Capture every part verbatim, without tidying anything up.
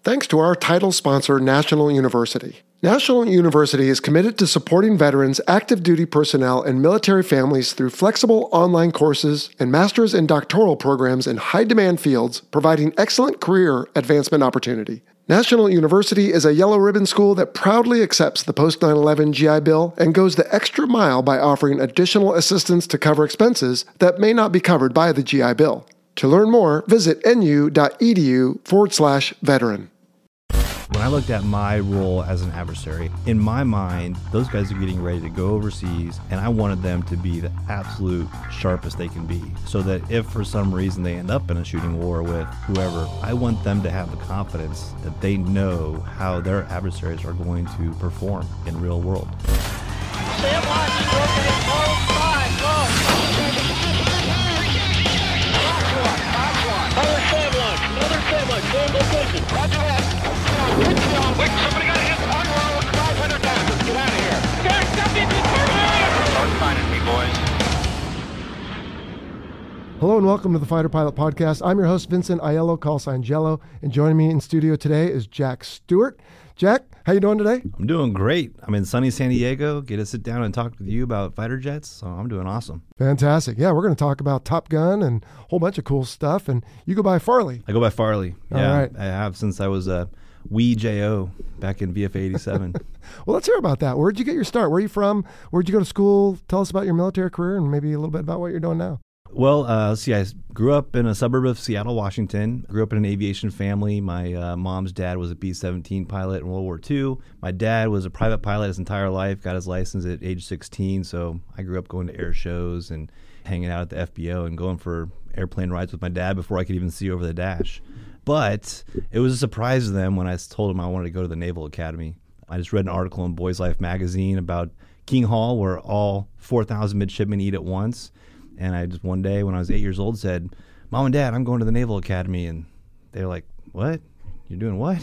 thanks to our title sponsor, National University. National University is committed to supporting veterans, active duty personnel, and military families through flexible online courses and master's and doctoral programs in high-demand fields, providing excellent career advancement opportunity. National University is a yellow ribbon school that proudly accepts the post nine eleven G I Bill and goes the extra mile by offering additional assistance to cover expenses that may not be covered by the G I Bill. To learn more, visit nu.edu forward slash veteran. When I looked at my role as an adversary, in my mind, those guys are getting ready to go overseas, and I wanted them to be the absolute sharpest they can be, so that if for some reason they end up in a shooting war with whoever, I want them to have the confidence that they know how their adversaries are going to perform in real world. Stand by, broken in four, five, go. Another save lunch, another save lunch, same location. Roger that. Wait, somebody got hit on road, five hundred down. Let's get out of here. There's something to Start finding me, boys. Hello and welcome to the Fighter Pilot Podcast. I'm your host, Vincent Aiello, call sign Jello, and joining me in studio today is Jack Stewart. Jack, how you doing today? I'm doing great. I'm in sunny San Diego. Get to sit down and talk with you about fighter jets, so I'm doing awesome. Fantastic. Yeah, we're going to talk about Top Gun and a whole bunch of cool stuff, and you go by Farley. I go by Farley. Yeah, all right. I have since I was a wee J O back in V F A eighty-seven. Well, let's hear about that. Where'd you get your start? Where are you from? Where'd you go to school? Tell us about your military career and maybe a little bit about what you're doing now. Well, uh, let's see, I grew up in a suburb of Seattle, Washington. Grew up in an aviation family. My uh, mom's dad was a B seventeen pilot in World War Two. My dad was a private pilot his entire life, got his license at age sixteen. So I grew up going to air shows and hanging out at the F B O and going for airplane rides with my dad before I could even see over the dash. But it was a surprise to them when I told them I wanted to go to the Naval Academy. I just read an article in Boys Life magazine about King Hall, where all four thousand midshipmen eat at once. And I just one day when I was eight years old said, Mom and Dad, I'm going to the Naval Academy. And they're like, what? You're doing what?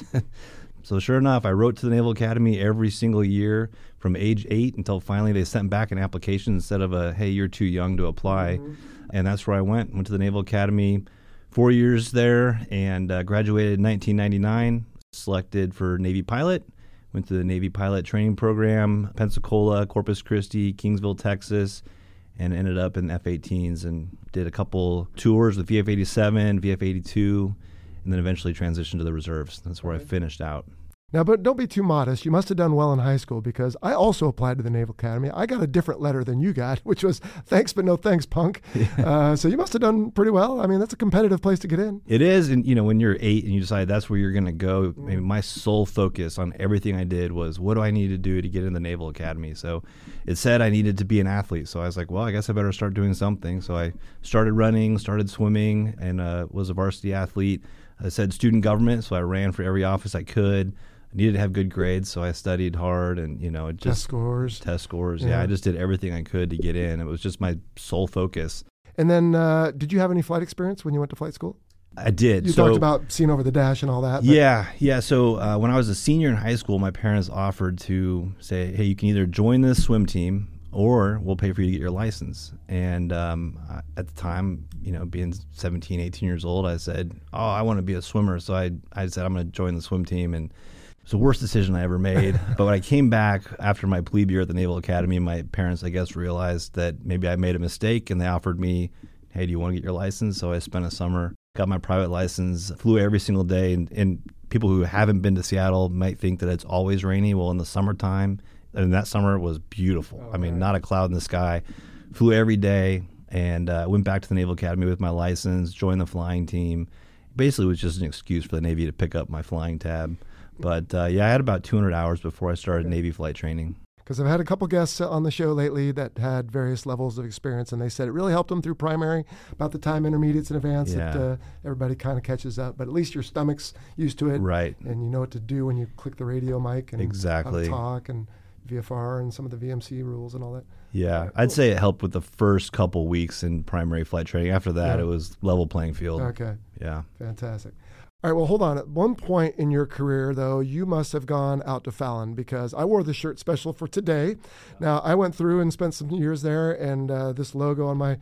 So sure enough, I wrote to the Naval Academy every single year from age eight until finally they sent back an application instead of a, hey, you're too young to apply. Mm-hmm. And that's where I went. Went to the Naval Academy, four years there, and uh, graduated in nineteen ninety-nine, selected for Navy pilot. Went to the Navy pilot training program, Pensacola, Corpus Christi, Kingsville, Texas, and ended up in F eighteens and did a couple tours with V F eighty-seven, V F eighty-two, and then eventually transitioned to the reserves. That's where I finished out. Now, but don't be too modest. You must have done well in high school because I also applied to the Naval Academy. I got a different letter than you got, which was thanks but no thanks, punk. Yeah. Uh, so you must have done pretty well. I mean, that's a competitive place to get in. It is. And, you know, when you're eight and you decide that's where you're going to go, I mean, my sole focus on everything I did was what do I need to do to get in the Naval Academy? So it said I needed to be an athlete. So I was like, well, I guess I better start doing something. So I started running, started swimming, and uh, was a varsity athlete. I said student government, so I ran for every office I could. Needed to have good grades, so I studied hard, and you know, it just test scores. Test scores, yeah. yeah. I just did everything I could to get in. It was just my sole focus. And then, uh, did you have any flight experience when you went to flight school? I did. You so, talked about seeing over the dash and all that. But. Yeah, yeah. So uh, when I was a senior in high school, my parents offered to say, "Hey, you can either join this swim team, or we'll pay for you to get your license." And um, at the time, you know, being seventeen, eighteen years old, I said, "Oh, I want to be a swimmer." So I, I said, "I'm going to join the swim team," and it was the worst decision I ever made. But when I came back after my plebe year at the Naval Academy, my parents, I guess, realized that maybe I made a mistake, and they offered me, hey, do you want to get your license? So I spent a summer, got my private license, flew every single day. And, and people who haven't been to Seattle might think that it's always rainy. Well, in the summertime, and that summer it was beautiful. Oh, I mean, right. Not a cloud in the sky. Flew every day, and uh, went back to the Naval Academy with my license, joined the flying team. Basically, it was just an excuse for the Navy to pick up my flying tab. But, uh, yeah, I had about two hundred hours before I started Navy flight training. Because I've had a couple guests on the show lately that had various levels of experience, and they said it really helped them through primary, about the time intermediates and advanced, yeah. that uh, everybody kind of catches up. But at least your stomach's used to it. Right. And you know what to do when you click the radio mic and exactly. how to talk and V F R and some of the V M C rules and all that. Yeah, cool. I'd say it helped with the first couple weeks in primary flight training. After that, yeah. it was level playing field. Okay. Yeah. Fantastic. All right, well, hold on. At one point in your career, though, you must have gone out to Fallon because I wore the shirt special for today. Now, I went through and spent some years there, and uh, this logo on my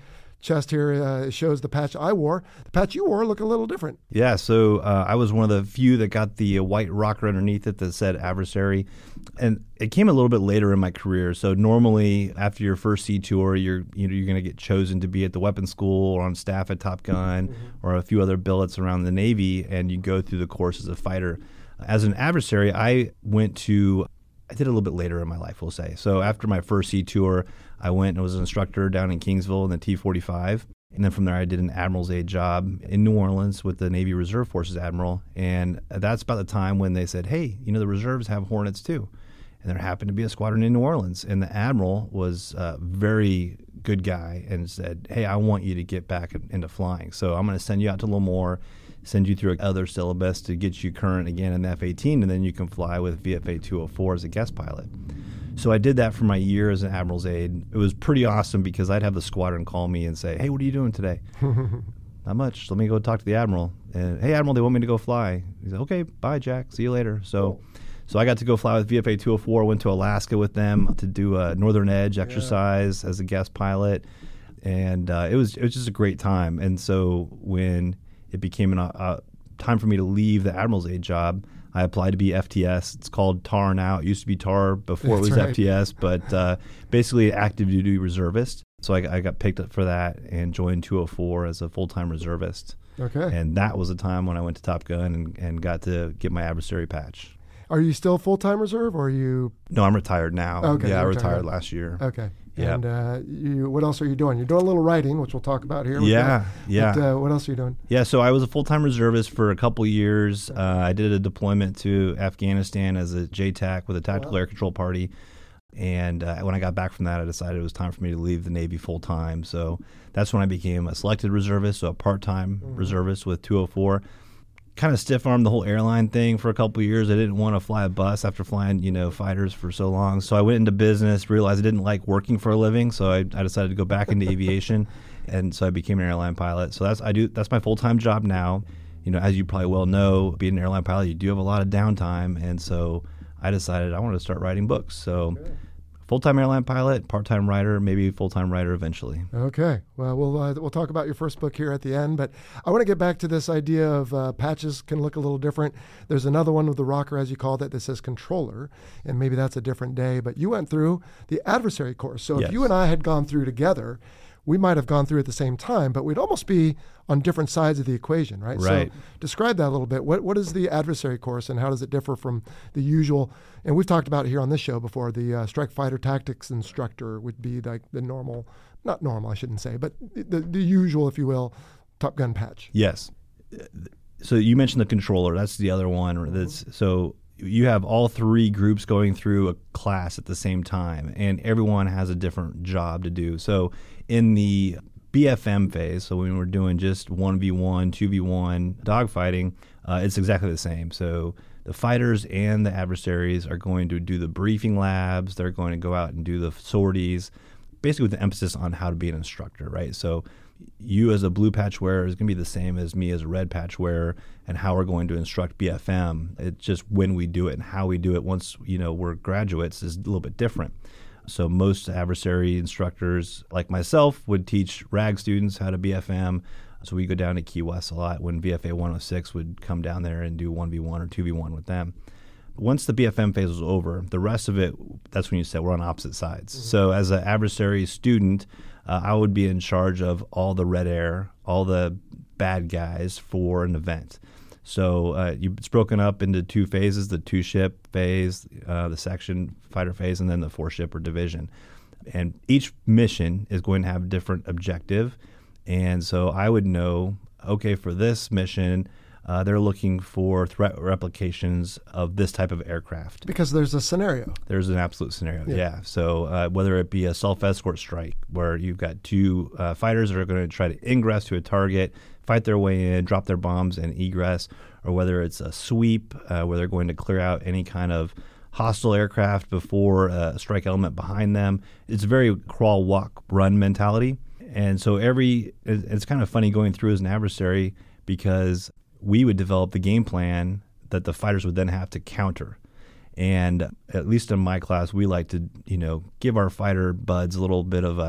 chest here uh, shows the patch I wore. The patch you wore looked a little different. Yeah, so uh, I was one of the few that got the uh, white rocker underneath it that said adversary. And it came a little bit later in my career. So normally after your first sea tour, you're you know, you're going to get chosen to be at the weapons school or on staff at Top Gun mm-hmm. or a few other billets around the Navy, and you go through the course as a fighter. As an adversary, I went to, I did it a little bit later in my life, we'll say. So after my first sea tour, I went and was an instructor down in Kingsville in the T forty-five. And then from there, I did an Admiral's Aid job in New Orleans with the Navy Reserve Forces Admiral. And that's about the time when they said, hey, you know, the reserves have Hornets too. And there happened to be a squadron in New Orleans. And the Admiral was a very good guy and said, hey, I want you to get back into flying. So I'm going to send you out to Lemoore, send you through other syllabus to get you current again in the F eighteen, and then you can fly with V F A two oh four as a guest pilot. So I did that for my year as an Admiral's Aide. It was pretty awesome because I'd have the squadron call me and say, hey, what are you doing today? Not much. Let me go talk to the Admiral. And, hey, Admiral, they want me to go fly. He said, okay, bye, Jack. See you later. So so I got to go fly with V F A two oh four, went to Alaska with them to do a Northern Edge exercise yeah. as a guest pilot. And uh, it was it was just a great time. And so when it became an, uh, time for me to leave the Admiral's Aide job, I applied to be F T S. It's called T A R now. It used to be T A R before That's it was right. F T S, but uh, basically active duty reservist. So I, I got picked up for that and joined two oh four as a full-time reservist. Okay. And that was a time when I went to Top Gun and, and got to get my adversary patch. Are you still full-time reserve or are you? No, I'm retired now. Okay. Yeah, I retired. retired last year. Okay. Yeah. And uh, you, what else are you doing? You're doing a little writing, which we'll talk about here. Yeah, that. yeah. But, uh, what else are you doing? Yeah, so I was a full-time reservist for a couple years. Uh, I did a deployment to Afghanistan as a J TAC with a Tactical oh, wow. Air Control Party. And uh, when I got back from that, I decided it was time for me to leave the Navy full-time. So that's when I became a selected reservist, so a part-time mm-hmm. reservist with two oh four. Kind of stiff-armed the whole airline thing for a couple of years. I didn't want to fly a bus after flying, you know, fighters for so long. So I went into business, realized I didn't like working for a living, so I, I decided to go back into aviation, and so I became an airline pilot. So that's I do that's my full-time job now. You know, as you probably well know, being an airline pilot, you do have a lot of downtime, and so I decided I wanted to start writing books. So. Okay. Full-time airline pilot, part-time writer, maybe full-time writer eventually. Okay. Well, we'll uh, we'll talk about your first book here at the end, but I want to get back to this idea of uh, patches can look a little different. There's another one with the rocker, as you called it, that says controller, and maybe that's a different day, but you went through the adversary course. So yes. if you and I had gone through together, we might have gone through at the same time, but we'd almost be on different sides of the equation, right? Right. So describe that a little bit. What What is the adversary course, and how does it differ from the usual? And we've talked about it here on this show before. The uh, strike fighter tactics instructor would be like the normal, not normal, I shouldn't say, but the, the usual, if you will, Top Gun patch. Yes. So you mentioned the controller. That's the other one. That's so you have all three groups going through a class at the same time, and everyone has a different job to do. So in the B F M phase, so when we're doing just one v one, two v one dogfighting, uh, it's exactly the same. So the fighters and the adversaries are going to do the briefing labs. They're going to go out and do the sorties, basically with the emphasis on how to be an instructor, right? So you as a blue patch wearer is going to be the same as me as a red patch wearer, and how we're going to instruct B F M. It's just when we do it and how we do it once, you know, we're graduates is a little bit different. So most adversary instructors like myself would teach R A G students how to B F M. So we go down to Key West a lot when V F A one oh six would come down there and do one v one or two v one with them. Once the B F M phase was over, the rest of it, that's when you said we're on opposite sides. Mm-hmm. So as an adversary student, uh, I would be in charge of all the red air, all the bad guys for an event. So uh, you, it's broken up into two phases, the two-ship phase, uh, the section fighter phase, and then the four-ship or division. And each mission is going to have a different objective. And so I would know, okay, for this mission, uh, they're looking for threat replications of this type of aircraft. Because there's a scenario. There's an absolute scenario, yeah. yeah. So uh, whether it be a self-escort strike, where you've got two uh, fighters that are going to try to ingress to a target, fight their way in, drop their bombs, and egress, or whether it's a sweep, uh, where they're going to clear out any kind of hostile aircraft before a strike element behind them. It's a very crawl, walk, run mentality. And so every it's kind of funny going through as an adversary, because we would develop the game plan that the fighters would then have to counter. And at least in my class, we like to, you know, give our fighter buds a little bit of a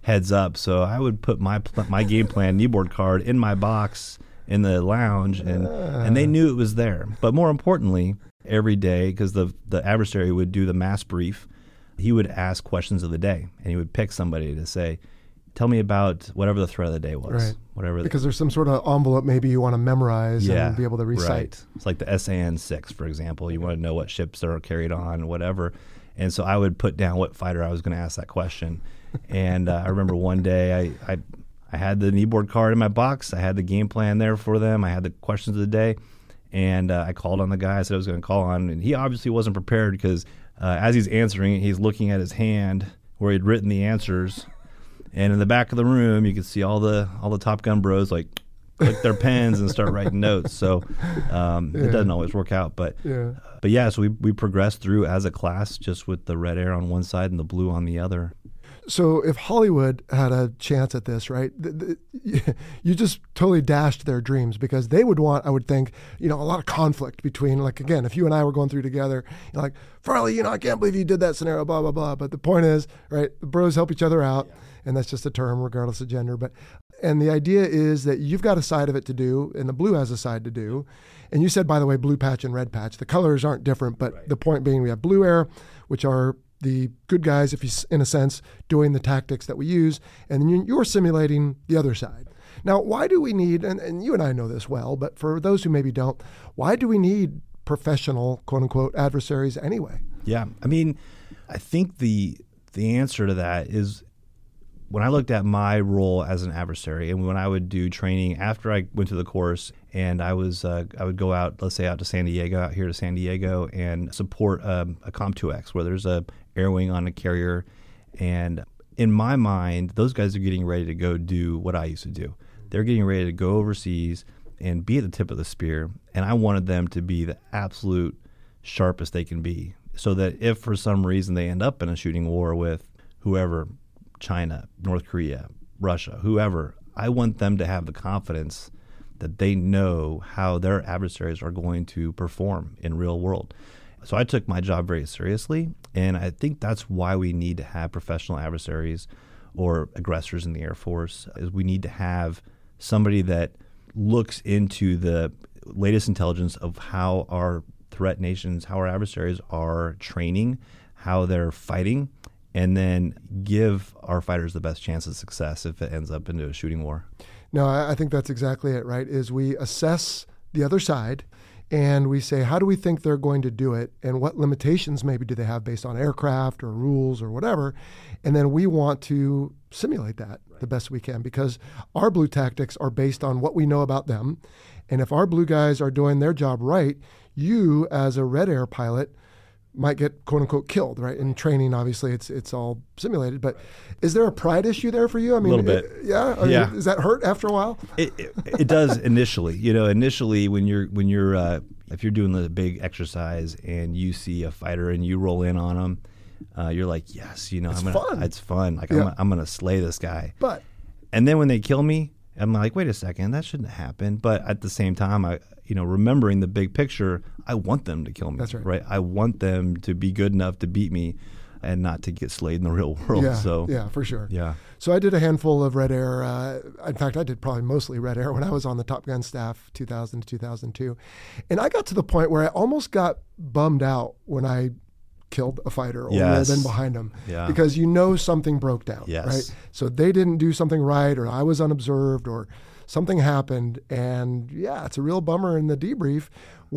heads up. So I would put my pl- my game plan kneeboard card in my box in the lounge, and, uh. and they knew it was there. But more importantly, every day, because the, the adversary would do the mass brief, he would ask questions of the day, and he would pick somebody to say, tell me about whatever the threat of the day was. Right. Whatever. Because there's some sort of envelope maybe you want to memorize yeah, and be able to recite. Right. It's like the S A N six, for example. You want to know what ships are carried on, whatever. And so I would put down what fighter I was going to ask that question. And uh, I remember one day I, I I had the kneeboard card in my box. I had the game plan there for them. I had the questions of the day. And uh, I called on the guy I said I was going to call on. And he obviously wasn't prepared because uh, as he's answering, he's looking at his hand where he'd written the answers. And in the back of the room, you could see all the all the Top Gun bros like click their pens and start writing notes. So um, yeah. It doesn't always work out. But yeah, but yeah so we, we progressed through as a class just with the red air on one side and the blue on the other. So if Hollywood had a chance at this, right, the, the, you just totally dashed their dreams because they would want, I would think, you know, a lot of conflict between, like, again, if you and I were going through together, you're like, Farley, you know, I can't believe you did that scenario, blah, blah, blah. But the point is, right, the bros help each other out, yeah. And that's just a term regardless of gender. But and the idea is that you've got a side of it to do, and the blue has a side to do. And you said, by the way, blue patch and red patch. The colors aren't different, but right. The point being we have blue air, which are the good guys, if you, in a sense, doing the tactics that we use, and you're simulating the other side. Now, why do we need, and, and you and I know this well, but for those who maybe don't, why do we need professional, quote-unquote, adversaries anyway? Yeah, I mean, I think the the answer to that is when I looked at my role as an adversary, and when I would do training after I went to the course, and I was uh, I would go out, let's say out to San Diego, out here to San Diego, and support um, a Com two X where there's a air wing on a carrier, and in my mind, those guys are getting ready to go do what I used to do. They're getting ready to go overseas and be at the tip of the spear, and I wanted them to be the absolute sharpest they can be, so that if for some reason they end up in a shooting war with whoever, China, North Korea, Russia, whoever, I want them to have the confidence that they know how their adversaries are going to perform in real world. So I took my job very seriously, and I think that's why we need to have professional adversaries or aggressors in the Air Force, is we need to have somebody that looks into the latest intelligence of how our threat nations, how our adversaries are training, how they're fighting, and then give our fighters the best chance of success if it ends up into a shooting war. No, I think that's exactly it, right? Is we assess the other side and we say, how do we think they're going to do it? And what limitations maybe do they have based on aircraft or rules or whatever? And then we want to simulate that right. the best we can, because our blue tactics are based on what we know about them. And if our blue guys are doing their job right, you as a red air pilot might get quote unquote killed, right? In training, obviously, it's it's all simulated. But is there a pride issue there for you? I mean, a little bit. It, yeah. I yeah. mean, does that hurt after a while? It, it, it does initially. You know, initially when you're when you're uh, if you're doing the big exercise and you see a fighter and you roll in on them, uh, you're like, yes, you know, it's I'm gonna, fun. It's fun. Like yeah. I'm, I'm gonna slay this guy. But and then when they kill me, I'm like, wait a second, that shouldn't happen. But at the same time, I, you know, remembering the big picture, I want them to kill me. That's right. Right. I want them to be good enough to beat me, and not to get slayed in the real world. Yeah, so yeah, for sure. Yeah. So I did a handful of Red Air. Uh, in fact, I did probably mostly Red Air when I was on the Top Gun staff, two thousand to two thousand two, and I got to the point where I almost got bummed out when I killed a fighter or yes. rolled in behind him, yeah. because you know something broke down, yes. right? So they didn't do something right, or I was unobserved, or something happened, and yeah, it's a real bummer in the debrief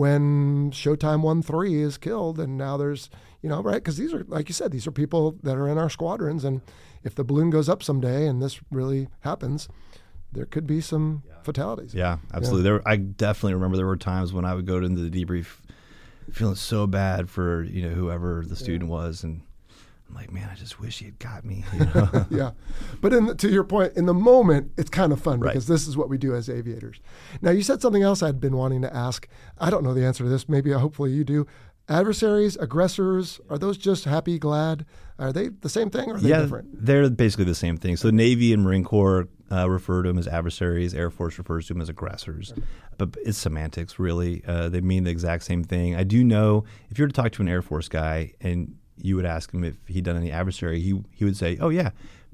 when Showtime one three is killed, and now there's, you know, right, because these are, like you said, these are people that are in our squadrons, and if the balloon goes up someday and this really happens, there could be some yeah. fatalities. Yeah, absolutely. Yeah. There, I definitely remember there were times when I would go into the debrief feeling so bad for, you know, whoever the student yeah. was, and I'm like, man, I just wish he had got me. You know? yeah. But in the, to your point, in the moment, it's kind of fun right. because this is what we do as aviators. Now, you said something else I'd been wanting to ask. I don't know the answer to this. Maybe, hopefully you do. Adversaries, aggressors, are those just happy, glad? Are they the same thing or are they yeah, different? They're basically the same thing. So Navy and Marine Corps uh, refer to them as adversaries. Air Force refers to them as aggressors. Okay. But it's semantics, really. Uh, they mean the exact same thing. I do know if you were to talk to an Air Force guy and you would ask him if he'd done any adversary, he he would say, oh, yeah,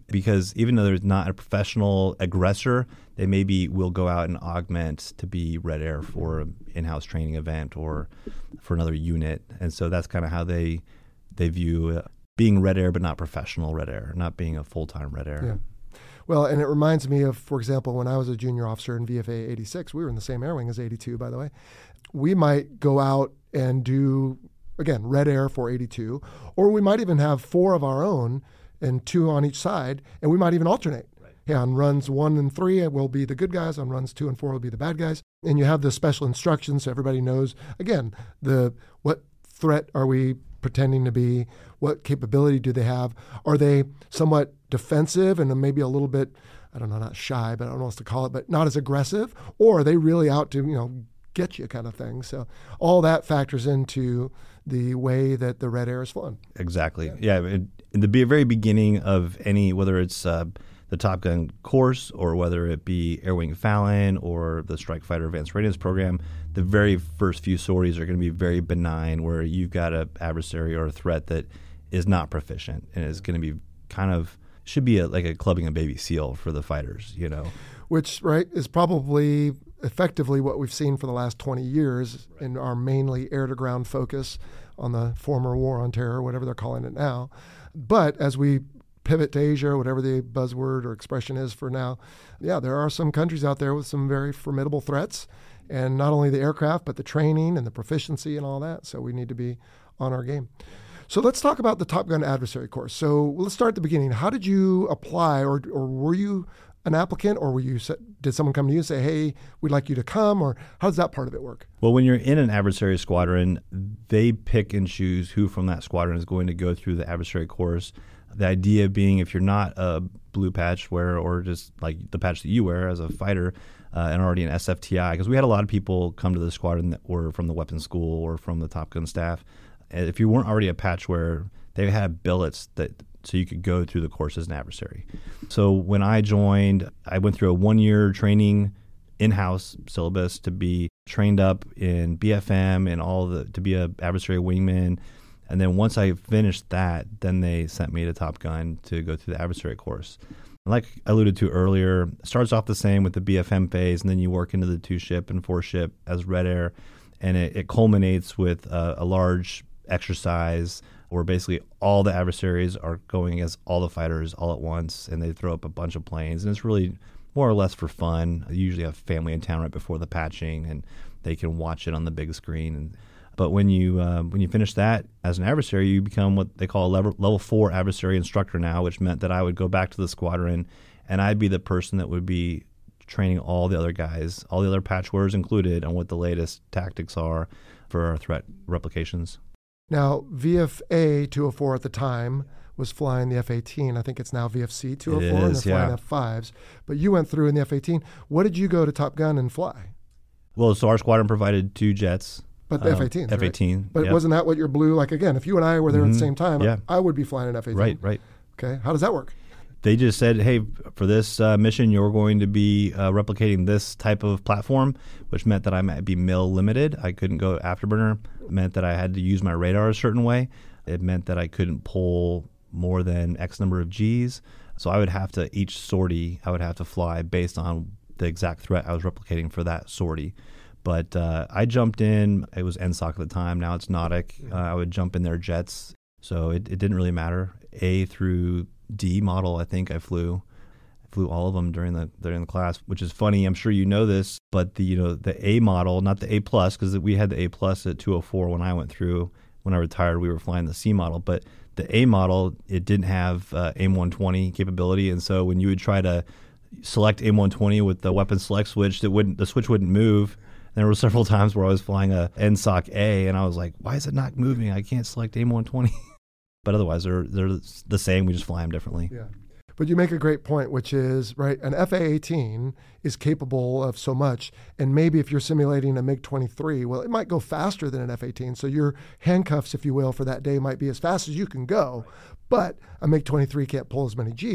because even though there's not a professional aggressor, they maybe will go out and augment to be Red Air for an in-house training event or for another unit. And so that's kind of how they they view uh, being Red Air, but not professional Red Air, not being a full-time Red Air. Yeah. Well, and it reminds me of, for example, when I was a junior officer in V F A eighty-six, we were in the same air wing as eighty-two, by the way. We might go out and do, again, Red Air for eighty-two, or we might even have four of our own and two on each side, and we might even alternate. Right. Yeah, on runs one and three will be the good guys, on runs two and four will be the bad guys. And you have the special instructions so everybody knows, again, the what threat are we pretending to be, what capability do they have? Are they somewhat defensive and maybe a little bit, I don't know, not shy, but I don't know what to call it, but not as aggressive? Or are they really out to, you know, get you kind of thing? So all that factors into the way that the Red Air is flown. Exactly. Yeah. yeah in, in the very beginning of any, whether it's uh, the Top Gun course or whether it be Air Wing Fallon or the Strike Fighter Advanced Readiness Program, the very first few sorties are going to be very benign, where you've got an adversary or a threat that is not proficient and is going to be kind of, should be a, like a clubbing a baby seal for the fighters, you know. Which, right, is probably effectively what we've seen for the last twenty years right. in our mainly air-to-ground focus on the former War on Terror, whatever they're calling it now. But as we pivot to Asia, or whatever the buzzword or expression is for now, yeah, there are some countries out there with some very formidable threats, and not only the aircraft, but the training and the proficiency and all that. So we need to be on our game. So let's talk about the Top Gun adversary course. So let's start at the beginning. How did you apply, or or were you an applicant, or were you did someone come to you and say, hey, we'd like you to come, or how does that part of it work? Well, when you're in an adversary squadron, they pick and choose who from that squadron is going to go through the adversary course. The idea being, if you're not a blue patch wearer or just like the patch that you wear as a fighter uh, and already an S F T I, because we had a lot of people come to the squadron that were from the weapons school or from the Top Gun staff. And if you weren't already a patch wearer, they had billets that so you could go through the course as an adversary. So when I joined, I went through a one-year training in-house syllabus to be trained up in B F M and all the to be a adversary wingman. And then once I finished that, then they sent me to Top Gun to go through the adversary course. Like I alluded to earlier, it starts off the same with the B F M phase, and then you work into the two-ship and four-ship as Red Air, and it, it culminates with a, a large exercise where basically all the adversaries are going as all the fighters all at once, and they throw up a bunch of planes, and it's really more or less for fun. They usually have family in town right before the patching, and they can watch it on the big screen. And But when you uh, when you finish that as an adversary, you become what they call a level, level four adversary instructor now, which meant that I would go back to the squadron, and I'd be the person that would be training all the other guys, all the other patch wearers included, on what the latest tactics are for our threat replications. Now, V F A two oh four at the time was flying the F eighteen. I think it's now V F C two oh four, it and is, they're flying yeah. F fives. But you went through in the F eighteen. What did you go to Top Gun and fly? Well, so our squadron provided two jets. But the um, F eighteen, F eighteen. Right? But yep. wasn't that what your blue, like again, if you and I were there mm-hmm. at the same time, yeah. I would be flying an F eighteen. Right, right. Okay, how does that work? They just said, hey, for this uh, mission, you're going to be uh, replicating this type of platform, which meant that I might be mil limited. I couldn't go afterburner. It meant that I had to use my radar a certain way. It meant that I couldn't pull more than X number of Gs. So I would have to, each sortie, I would have to fly based on the exact threat I was replicating for that sortie. But uh, I jumped in, it was N S O C at the time, now it's Nautic. Uh, I would jump in their jets, so it, it didn't really matter. A through D model, I think I flew. I flew all of them during the during the class, which is funny. I'm sure you know this, but the you know the A model, not the A plus, because we had the A plus at two oh four when I went through. When I retired, we were flying the C model, but the A model, it didn't have uh, AIM one twenty capability, and so when you would try to select AIM one twenty with the weapon select switch, that wouldn't the switch wouldn't move. There were several times where I was flying a N S O C A, and I was like, why is it not moving? I can't select AIM one twenty. But otherwise, they're they're the same. We just fly them differently. Yeah. But you make a great point, which is, right, an F A eighteen is capable of so much. And maybe if you're simulating a MiG twenty-three, well, it might go faster than an F eighteen. So your handcuffs, if you will, for that day might be as fast as you can go. But a MiG twenty-three can't pull as many Gs.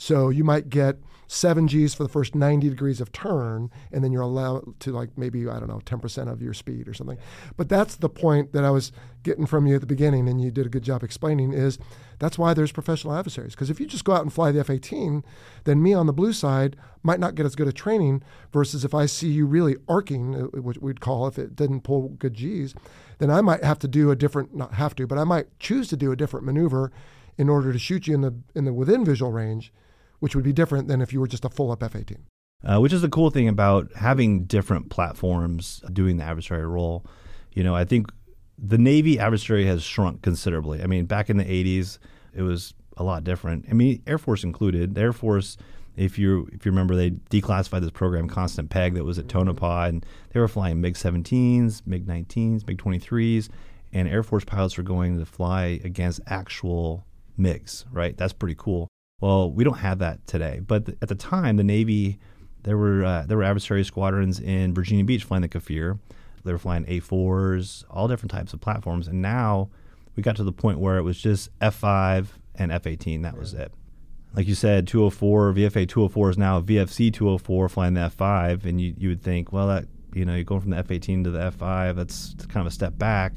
So you might get seven G's for the first ninety degrees of turn, and then you're allowed to like maybe, I don't know, ten percent of your speed or something. But that's the point that I was getting from you at the beginning, and you did a good job explaining, is that's why there's professional adversaries. Because if you just go out and fly the F eighteen, then me on the blue side might not get as good a training, versus if I see you really arcing, which we'd call if it didn't pull good G's, then I might have to do a different, not have to, but I might choose to do a different maneuver in order to shoot you in the in the within visual range, which would be different than if you were just a full-up F eighteen. Uh, which is the cool thing about having different platforms doing the adversary role. You know, I think the Navy adversary has shrunk considerably. I mean, back in the eighties, it was a lot different. I mean, Air Force included. The Air Force, if you if you remember, they declassified this program, Constant Peg, that was at Tonopah, and they were flying MiG seventeens, MiG nineteens, MiG twenty-threes, and Air Force pilots were going to fly against actual MiGs, right? That's pretty cool. Well, we don't have that today, but th- at the time, the Navy, there were uh, there were adversary squadrons in Virginia Beach flying the Kafir. They were flying A fours, all different types of platforms, and now we got to the point where it was just F five and F eighteen. That was it. Like you said, two oh four, V F A two oh four is now V F C two oh four flying the F five, and you you would think, well, that you know, you're going from the F eighteen to the F five, that's kind of a step back,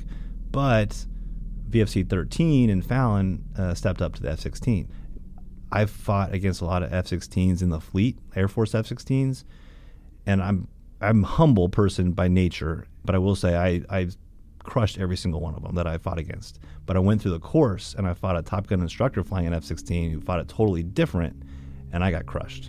but V F C thirteen and Fallon uh, stepped up to the F sixteen. I've fought against a lot of F sixteens in the fleet, Air Force F sixteens, and I'm I'm a humble person by nature, but I will say I I've crushed every single one of them that I fought against. But I went through the course, and I fought a Top Gun instructor flying an F sixteen who fought it totally different, and I got crushed.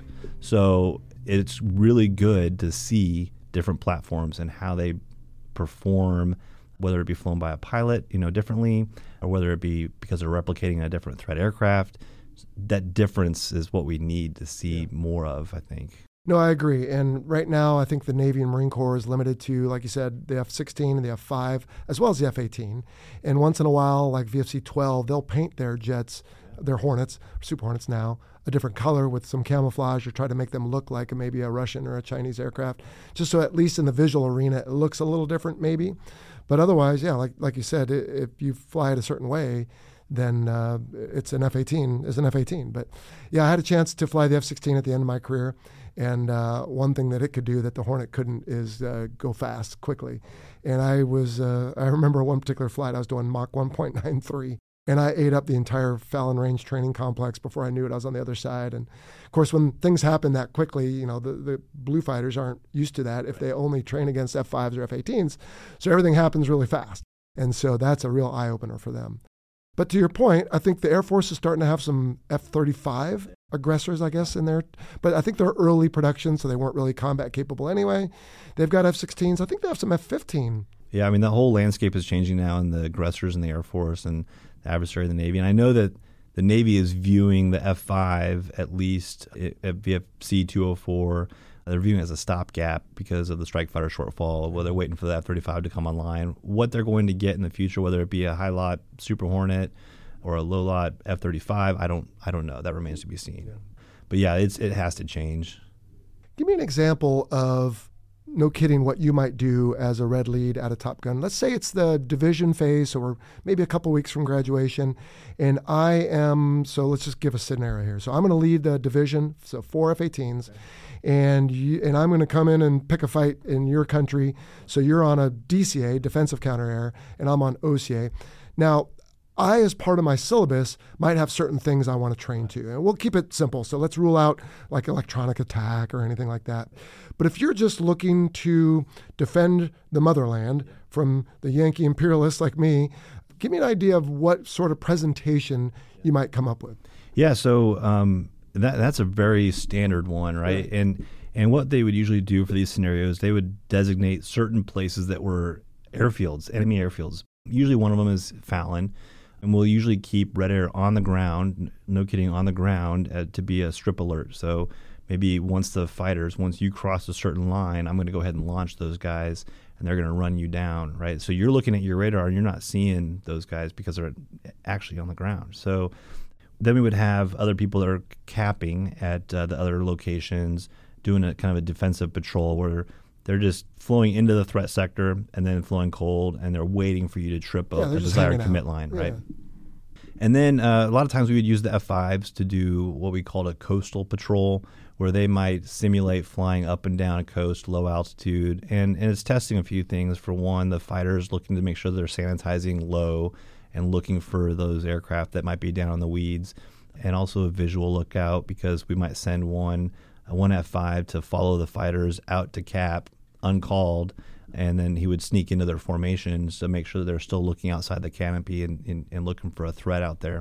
So it's really good to see different platforms and how they perform, whether it be flown by a pilot, you know, differently, or whether it be because they're replicating a different threat aircraft. That difference is what we need to see yeah. more of, I think. No, I agree. And right now, I think the Navy and Marine Corps is limited to, like you said, the F sixteen and the F five, as well as the F eighteen. And once in a while, like V F C twelve, they'll paint their jets, their Hornets, Super Hornets now, a different color with some camouflage, or try to make them look like maybe a Russian or a Chinese aircraft, just so at least in the visual arena, it looks a little different maybe. But otherwise, yeah, like like you said, if you fly it a certain way, then uh, it's an F eighteen, is an F eighteen. But yeah, I had a chance to fly the F sixteen at the end of my career. And uh, one thing that it could do that the Hornet couldn't is uh, go fast, quickly. And I was, uh, I remember one particular flight, I was doing Mach one point nine three. And I ate up the entire Fallon Range training complex before I knew it. I was on the other side. And of course, when things happen that quickly, you know, the, the blue fighters aren't used to that if they only train against F fives or F eighteens. So everything happens really fast. And so that's a real eye-opener for them. But to your point, I think the Air Force is starting to have some F thirty-five aggressors, I guess, in there. But I think they're early production, so they weren't really combat capable anyway. They've got F sixteens. I think they have some F fifteen. Yeah, I mean, the whole landscape is changing now in the aggressors in the Air Force and the adversary of the Navy. And I know that the Navy is viewing the F five, at least at V F C two oh four, they're viewing it as a stopgap because of the strike fighter shortfall, where they're waiting for the F thirty-five to come online. What they're going to get in the future, whether it be a high lot Super Hornet or a low lot F thirty-five, I don't I don't know. That remains to be seen. Yeah. But yeah, it's it has to change. Give me an example of, no kidding, what you might do as a red lead at a Top Gun. Let's say it's the division phase, so we're maybe a couple weeks from graduation, and I am, so let's just give a scenario here. So I'm going to lead the division, so four F eighteens, okay. and you, and I'm going to come in and pick a fight in your country. So you're on a D C A, defensive counter air, and I'm on O C A. Now, I, as part of my syllabus, might have certain things I want to train to. And we'll keep it simple. So let's rule out like electronic attack or anything like that. But if you're just looking to defend the motherland from the Yankee imperialists like me, give me an idea of what sort of presentation you might come up with. Yeah, so um, that that's a very standard one, right? right? And and what they would usually do for these scenarios, they would designate certain places that were airfields, enemy airfields. Usually one of them is Fallon. And we'll usually keep Red Air on the ground, no kidding, on the ground uh, to be a strip alert. So maybe once the fighters, once you cross a certain line, I'm going to go ahead and launch those guys, and they're going to run you down, right? So you're looking at your radar, and you're not seeing those guys because they're actually on the ground. So then we would have other people that are capping at uh, the other locations, doing a kind of a defensive patrol where they're just flowing into the threat sector and then flowing cold, and they're waiting for you to trip yeah, up the desired commit line, yeah. right? And then uh, a lot of times we would use the F fives to do what we called a coastal patrol, where they might simulate flying up and down a coast, low altitude. And, and it's testing a few things. For one, the fighters looking to make sure they're sanitizing low and looking for those aircraft that might be down in the weeds. And also a visual lookout, because we might send one, one F five to follow the fighters out to cap uncalled, and then he would sneak into their formations to make sure that they're still looking outside the canopy and, and, and looking for a threat out there.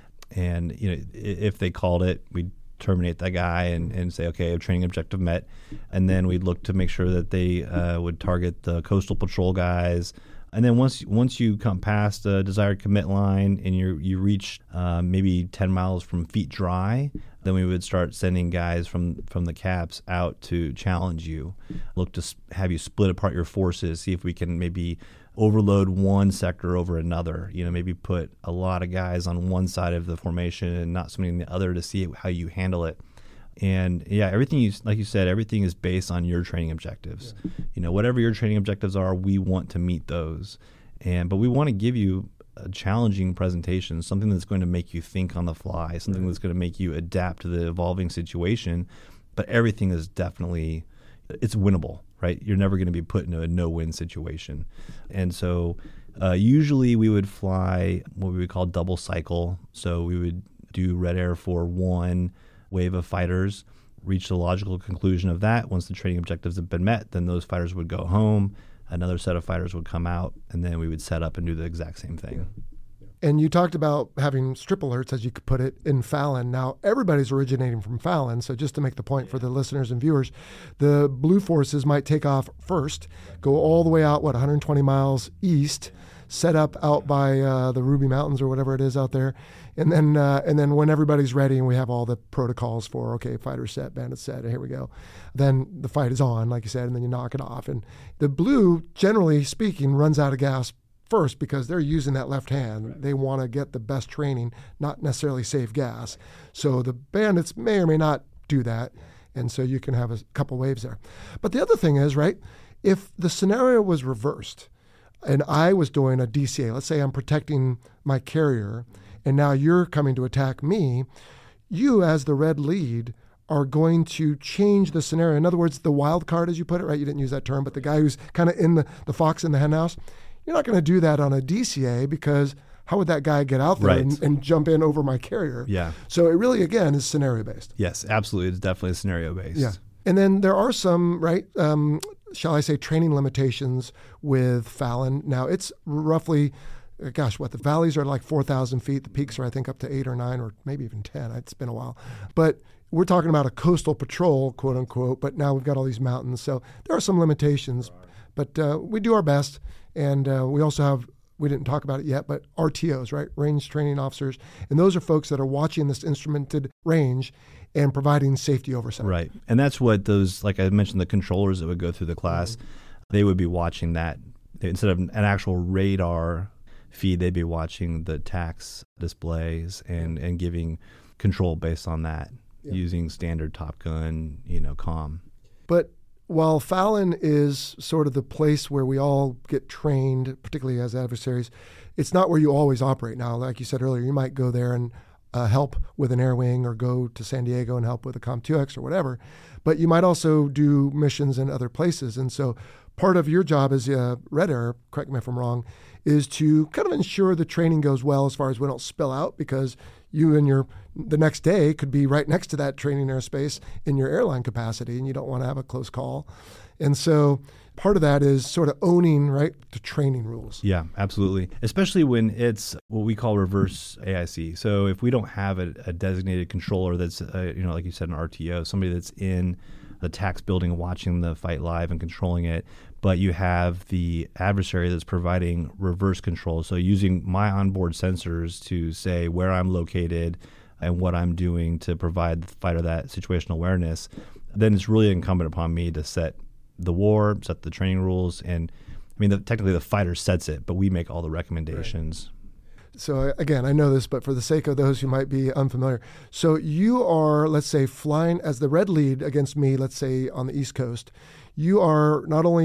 And you know, if they called it, we'd terminate that guy and, and say, okay, training objective met. And then we'd look to make sure that they uh, would target the coastal patrol guys. And then once once you come past the desired commit line and you you reach uh, maybe ten miles from feet dry, then we would start sending guys from, from the caps out to challenge you. Look to have you split apart your forces, see if we can maybe overload one sector over another. You know, maybe put a lot of guys on one side of the formation and not so many on the other to see how you handle it. And yeah, everything you, like you said, everything is based on your training objectives. Yeah. You know, whatever your training objectives are, we want to meet those. And but we want to give you a challenging presentation, something that's going to make you think on the fly, something right. that's going to make you adapt to the evolving situation. But everything is definitely, it's winnable, right? You're never going to be put in a no-win situation. And so uh, usually we would fly what we would call double cycle. So we would do red air for one wave of fighters, reach the logical conclusion of that. Once the training objectives have been met, then those fighters would go home, another set of fighters would come out, and then we would set up and do the exact same thing. Yeah. And you talked about having strip alerts, as you could put it, in Fallon. Now, everybody's originating from Fallon, so just to make the point for the listeners and viewers, the Blue Forces might take off first, go all the way out, what, one hundred twenty miles east, set up out by uh, the Ruby Mountains or whatever it is out there. And then uh, and then when everybody's ready and we have all the protocols for, okay, fighter set, bandit set, here we go, then the fight is on, like you said, and then you knock it off. And the Blue, generally speaking, runs out of gas first because they're using that left hand. Right. They want to get the best training, not necessarily save gas. So the bandits may or may not do that. And so you can have a couple waves there. But the other thing is, right, if the scenario was reversed and I was doing a D C A, let's say I'm protecting my carrier, and now you're coming to attack me, you as the red lead are going to change the scenario. In other words, the wild card, as you put it, right? You didn't use that term, but the guy who's kind of in the, the fox in the henhouse, you're not going to do that on a D C A because how would that guy get out there right. and, and jump in over my carrier? Yeah. So it really, again, is scenario-based. Yes, absolutely. It's definitely scenario-based. Yeah. And then there are some, right, um, shall I say, training limitations with Fallon. Now, it's roughly, gosh, what, the valleys are like four thousand feet. The peaks are, I think, up to eight or nine or maybe even ten. It's been a while. But we're talking about a coastal patrol, quote unquote, but now we've got all these mountains. So there are some limitations, but uh, we do our best. And uh, we also have, we didn't talk about it yet, but R T Os, right? Range training officers. And those are folks that are watching this instrumented range and providing safety oversight. Right. And that's what those, like I mentioned, the controllers that would go through the class, mm-hmm. they would be watching that. Instead of an actual radar feed, they'd be watching the tax displays and, and giving control based on that, yeah. using standard Top Gun, you know, comm. But while Fallon is sort of the place where we all get trained, particularly as adversaries, it's not where you always operate. Now, like you said earlier, you might go there and uh, help with an air wing or go to San Diego and help with a Com two X or whatever. But you might also do missions in other places. And so part of your job as a Red Air, correct me if I'm wrong, is to kind of ensure the training goes well as far as we don't spill out, because you and your the next day could be right next to that training airspace in your airline capacity, and you don't want to have a close call. And so part of that is sort of owning, right, the training rules. Yeah, absolutely. Especially when it's what we call reverse A I C. So if we don't have a, a designated controller that's, uh, you know, like you said, an R T O, somebody that's in the tax building watching the fight live and controlling it, but you have the adversary that's providing reverse control. So using my onboard sensors to say where I'm located and what I'm doing to provide the fighter that situational awareness, then it's really incumbent upon me to set the war, set the training rules. And I mean, the, technically the fighter sets it, but we make all the recommendations. Right. So again, I know this, but for the sake of those who might be unfamiliar, so you are, let's say, flying as the red lead against me, let's say on the East Coast. You are not only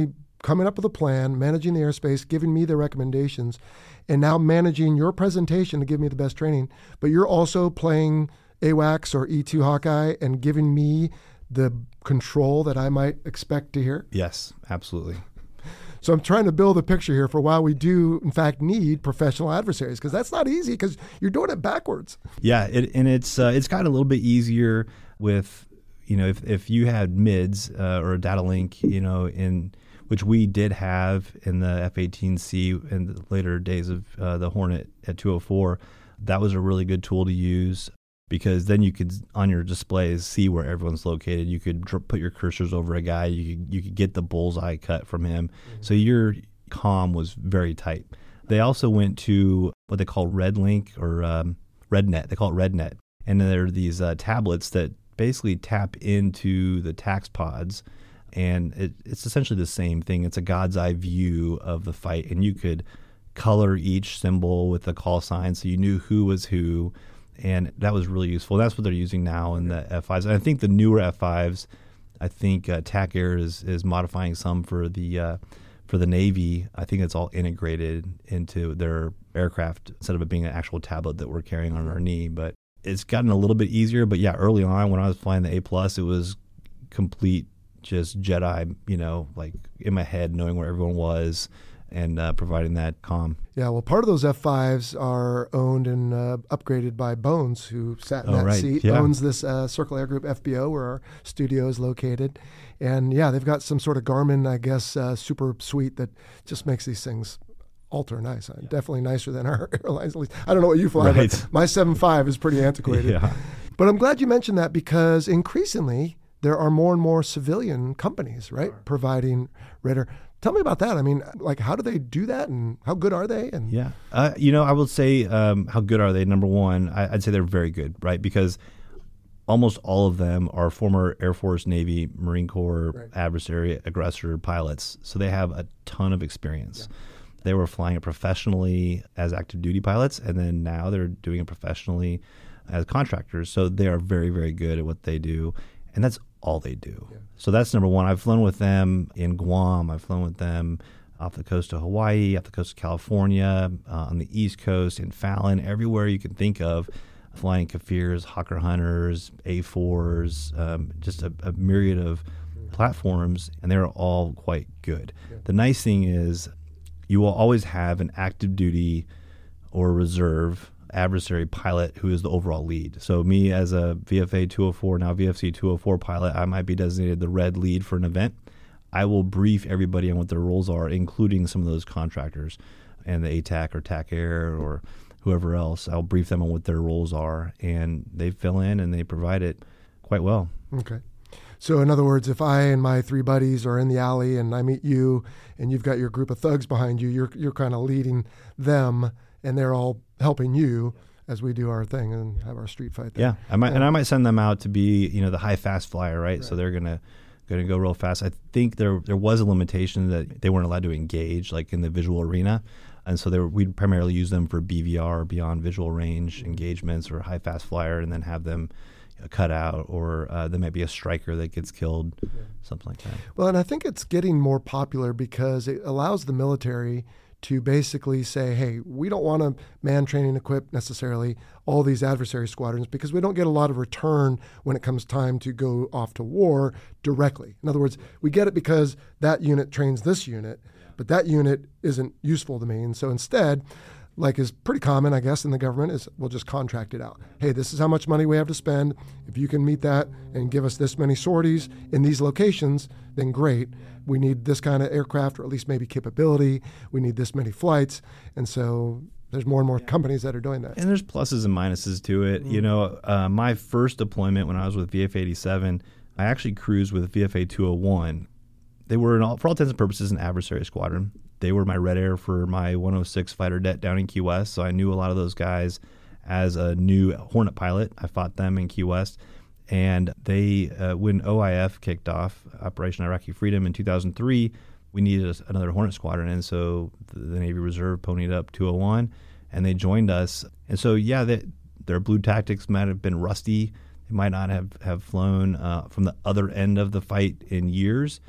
coming up with a plan, managing the airspace, giving me the recommendations, and now managing your presentation to give me the best training. But you're also playing AWACS or E two Hawkeye and giving me the control that I might expect to hear? Yes, absolutely. So I'm trying to build a picture here for why we do, in fact, need professional adversaries, because that's not easy because you're doing it backwards. Yeah, it, and it's uh, it's gotten a little bit easier with, you know, if, if you had mids uh, or a data link, you know, in which we did have in the F eighteen C in the later days of uh, the Hornet at two oh four, that was a really good tool to use. Because then you could, on your displays, see where everyone's located. You could dr- put your cursors over a guy. You could, you could get the bullseye cut from him. Mm-hmm. So your comm was very tight. They also went to what they call RedLink or um, RedNet. They call it RedNet. And there are these uh, tablets that basically tap into the tax pods. And it, it's essentially the same thing. It's a God's eye view of the fight. And you could color each symbol with the call sign so you knew who was who. And that was really useful. That's what they're using now in the F fives. And I think the newer F fives, I think uh, TAC Air is, is modifying some for the uh, for the Navy. I think it's all integrated into their aircraft instead of it being an actual tablet that we're carrying on our knee. But it's gotten a little bit easier. But yeah, early on when I was flying the A plus, it was complete just Jedi, you know, like in my head, knowing where everyone was and uh, providing that comm. Yeah, well, part of those F fives are owned and uh, upgraded by Bones, who sat in oh, that right. seat, yeah. owns this uh, Circle Air Group F B O where our studio is located. And yeah, they've got some sort of Garmin, I guess, uh, super suite that just makes these things ultra nice. Yeah. Definitely nicer than our airlines, at least. I don't know what you fly, right. but my seven five is pretty antiquated. yeah. But I'm glad you mentioned that because increasingly there are more and more civilian companies, right, sure. providing radar. Tell me about that. I mean, like, how do they do that, and how good are they? And yeah, uh, you know, I will say, um, how good are they? Number one, I, I'd say they're very good, right? Because almost all of them are former Air Force, Navy, Marine Corps, right. adversary, aggressor pilots, so they have a ton of experience. Yeah. They were flying it professionally as active duty pilots, and then now they're doing it professionally as contractors. So they are very, very good at what they do, and that's all they do. Yeah. So that's number one. I've flown with them in Guam. I've flown with them off the coast of Hawaii, off the coast of California, uh, on the East Coast, in Fallon, everywhere you can think of, flying Kafirs, Hawker Hunters, A fours, um, just a, a myriad of platforms, and they're all quite good. Yeah. The nice thing is you will always have an active duty or reserve adversary pilot who is the overall lead. So me as a V F A two oh four, now V F C two oh four pilot, I might be designated the red lead for an event. I will brief everybody on what their roles are, including some of those contractors and the A T A C or TAC Air or whoever else. I'll brief them on what their roles are, and they fill in and they provide it quite well. Okay. So in other words, if I and my three buddies are in the alley and I meet you and you've got your group of thugs behind you, you're you're kind of leading them, and they're all helping you as we do our thing and have our street fight there. Yeah, I might, yeah. and I might send them out to be, you know, the high fast flyer, right? right. So they're gonna gonna go real fast. I think there there was a limitation that they weren't allowed to engage, like in the visual arena, and so they were, we'd primarily use them for B V R, beyond visual range mm-hmm. engagements, or high fast flyer, and then have them cut out, or uh, there might be a striker that gets killed, yeah. something like that. Well, and I think it's getting more popular because it allows the military to basically say, hey, we don't want to man, train, and equip necessarily all these adversary squadrons because we don't get a lot of return when it comes time to go off to war directly. In other words, we get it because that unit trains this unit, but that unit isn't useful to me. And so instead, like is pretty common, I guess, in the government, is we'll just contract it out. Hey, this is how much money we have to spend. If you can meet that and give us this many sorties in these locations, then great. We need this kind of aircraft, or at least maybe capability. We need this many flights. And so there's more and more companies that are doing that. And there's pluses and minuses to it. Mm-hmm. You know, uh, my first deployment when I was with V F A eighty-seven, I actually cruised with V F A two oh one. They were, in all, for all intents and purposes, an adversary squadron. They were my red air for my one oh six fighter jet down in Key West, so I knew a lot of those guys as a new Hornet pilot. I fought them in Key West, and they, uh, when O I F kicked off, Operation Iraqi Freedom, in two thousand three, we needed a, another Hornet squadron, and so the, the Navy Reserve ponied up two oh one, and they joined us. And so, yeah, they, their blue tactics might have been rusty. They might not have, have flown uh, from the other end of the fight in years,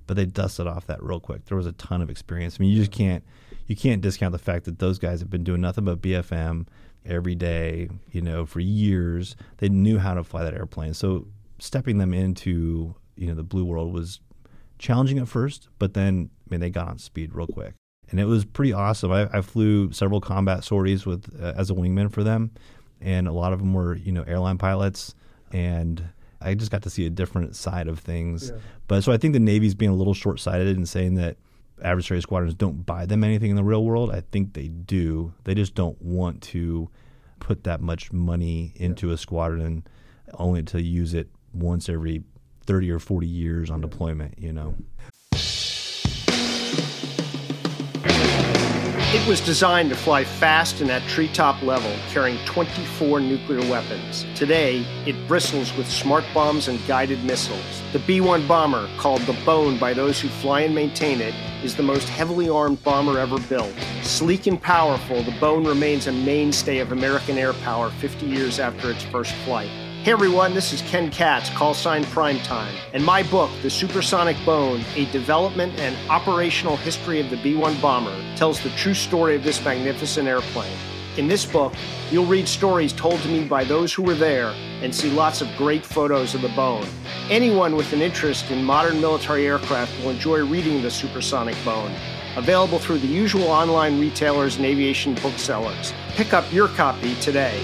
but they dusted off that real quick. There was a ton of experience. I mean, you just can't you can't discount the fact that those guys have been doing nothing but B F M every day, you know, for years. They knew how to fly that airplane. So stepping them into, you know, the blue world was challenging at first, but then, I mean, they got on speed real quick. And it was pretty awesome. I, I flew several combat sorties with uh, as a wingman for them, and a lot of them were, you know, airline pilots, and I just got to see a different side of things. Yeah. But so I think the Navy's being a little short-sighted in saying that adversary squadrons don't buy them anything in the real world. I think they do. They just don't want to put that much money into yeah. a squadron only to use it once every thirty or forty years on yeah. deployment, you know. It was designed to fly fast and at treetop level, carrying twenty-four nuclear weapons. Today, it bristles with smart bombs and guided missiles. The B one bomber, called the Bone by those who fly and maintain it, is the most heavily armed bomber ever built. Sleek and powerful, the Bone remains a mainstay of American air power fifty years after its first flight. Hey everyone, this is Ken Katz, call sign Primetime, and my book, The Supersonic Bone, A Development and Operational History of the B one Bomber, tells the true story of this magnificent airplane. In this book, you'll read stories told to me by those who were there and see lots of great photos of the Bone. Anyone with an interest in modern military aircraft will enjoy reading The Supersonic Bone. Available through the usual online retailers and aviation booksellers. Pick up your copy today.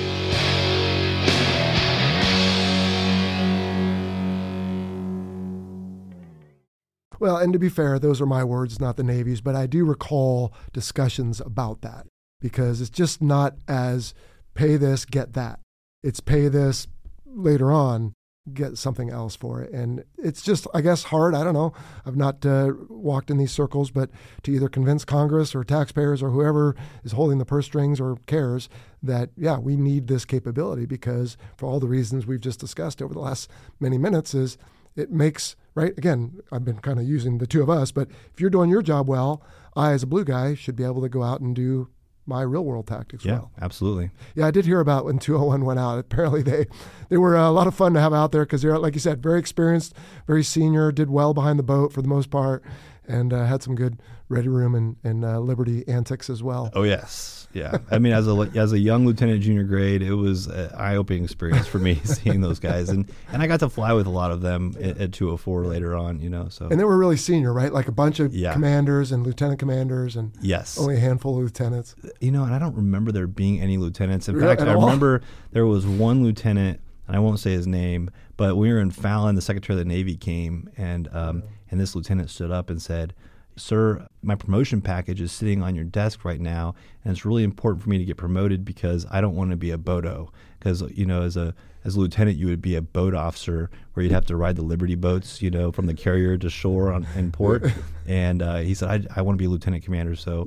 Well, and to be fair, those are my words, not the Navy's, but I do recall discussions about that because it's just not as pay this, get that. It's pay this later on, get something else for it. And it's just, I guess, hard. I don't know. I've not uh, walked in these circles, but to either convince Congress or taxpayers or whoever is holding the purse strings or cares that, yeah, we need this capability because for all the reasons we've just discussed over the last many minutes is it makes, right, again, I've been kind of using the two of us, but if you're doing your job well, I, as a blue guy, should be able to go out and do my real world tactics yeah, well. Yeah, absolutely. Yeah, I did hear about when two oh one went out. Apparently they, they were a lot of fun to have out there because they're, like you said, very experienced, very senior, did well behind the boat for the most part, and uh, had some good ready room and, and uh, Liberty antics as well. Oh, yes. Yeah. I mean, as a as a young lieutenant junior grade, it was an eye-opening experience for me seeing those guys. And, and I got to fly with a lot of them at, at two oh four later on, you know. So And they were really senior, right? Like a bunch of yeah. commanders and lieutenant commanders and yes. only a handful of lieutenants. You know, and I don't remember there being any lieutenants. In Really? fact, At I all? remember there was one lieutenant, and I won't say his name, but we were in Fallon, the Secretary of the Navy came, and um, and this lieutenant stood up and said, "Sir, my promotion package is sitting on your desk right now, and it's really important for me to get promoted because I don't want to be a boato. Because, you know, as a as a lieutenant, you would be a boat officer where you'd have to ride the Liberty boats, you know, from the carrier to shore on, in port." And uh, he said, I, I want to be a lieutenant commander. So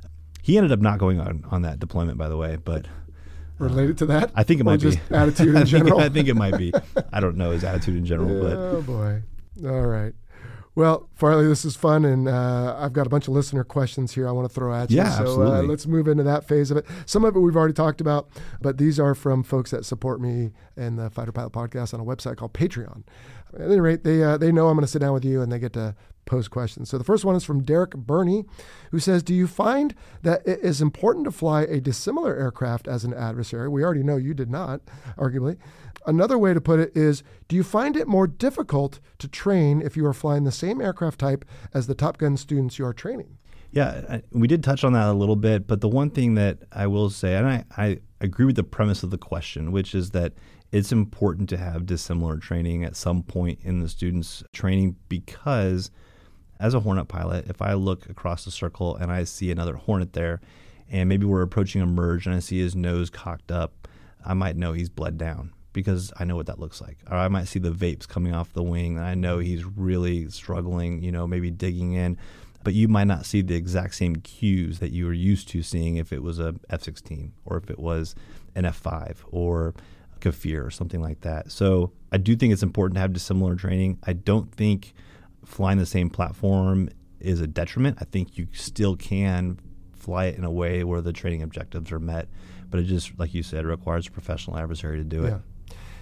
he ended up not going on, on that deployment, by the way, but... Related to that? I think it might or be. just attitude in I think, general? I think it might be. I don't know his attitude in general, Yeah, but... Oh, boy. All right. Well, Farley, this is fun, and uh, I've got a bunch of listener questions here I want to throw at you. Yeah, so absolutely. Uh, let's move into that phase of it. Some of it we've already talked about, but these are from folks that support me and the Fighter Pilot Podcast on a website called Patreon. At any rate, they uh, they know I'm going to sit down with you, and they get to pose questions. So the first one is from Derek Burney, who says, do you find that it is important to fly a dissimilar aircraft as an adversary? We already know you did not, arguably. Another way to put it is, do you find it more difficult to train if you are flying the same aircraft type as the Top Gun students you are training? Yeah, I, we did touch on that a little bit, but the one thing that I will say, and I, I agree with the premise of the question, which is that it's important to have dissimilar training at some point in the student's training because as a Hornet pilot, if I look across the circle and I see another Hornet there, and maybe we're approaching a merge and I see his nose cocked up, I might know he's bled down because I know what that looks like. Or I might see the vapes coming off the wing and I know he's really struggling, you know, maybe digging in. But you might not see the exact same cues that you were used to seeing if it was a F sixteen or if it was an F five or a Kafir or something like that. So I do think it's important to have dissimilar training. I don't think flying the same platform is a detriment. I think you still can fly it in a way where the training objectives are met, but it just, like you said, requires a professional adversary to do it. Yeah.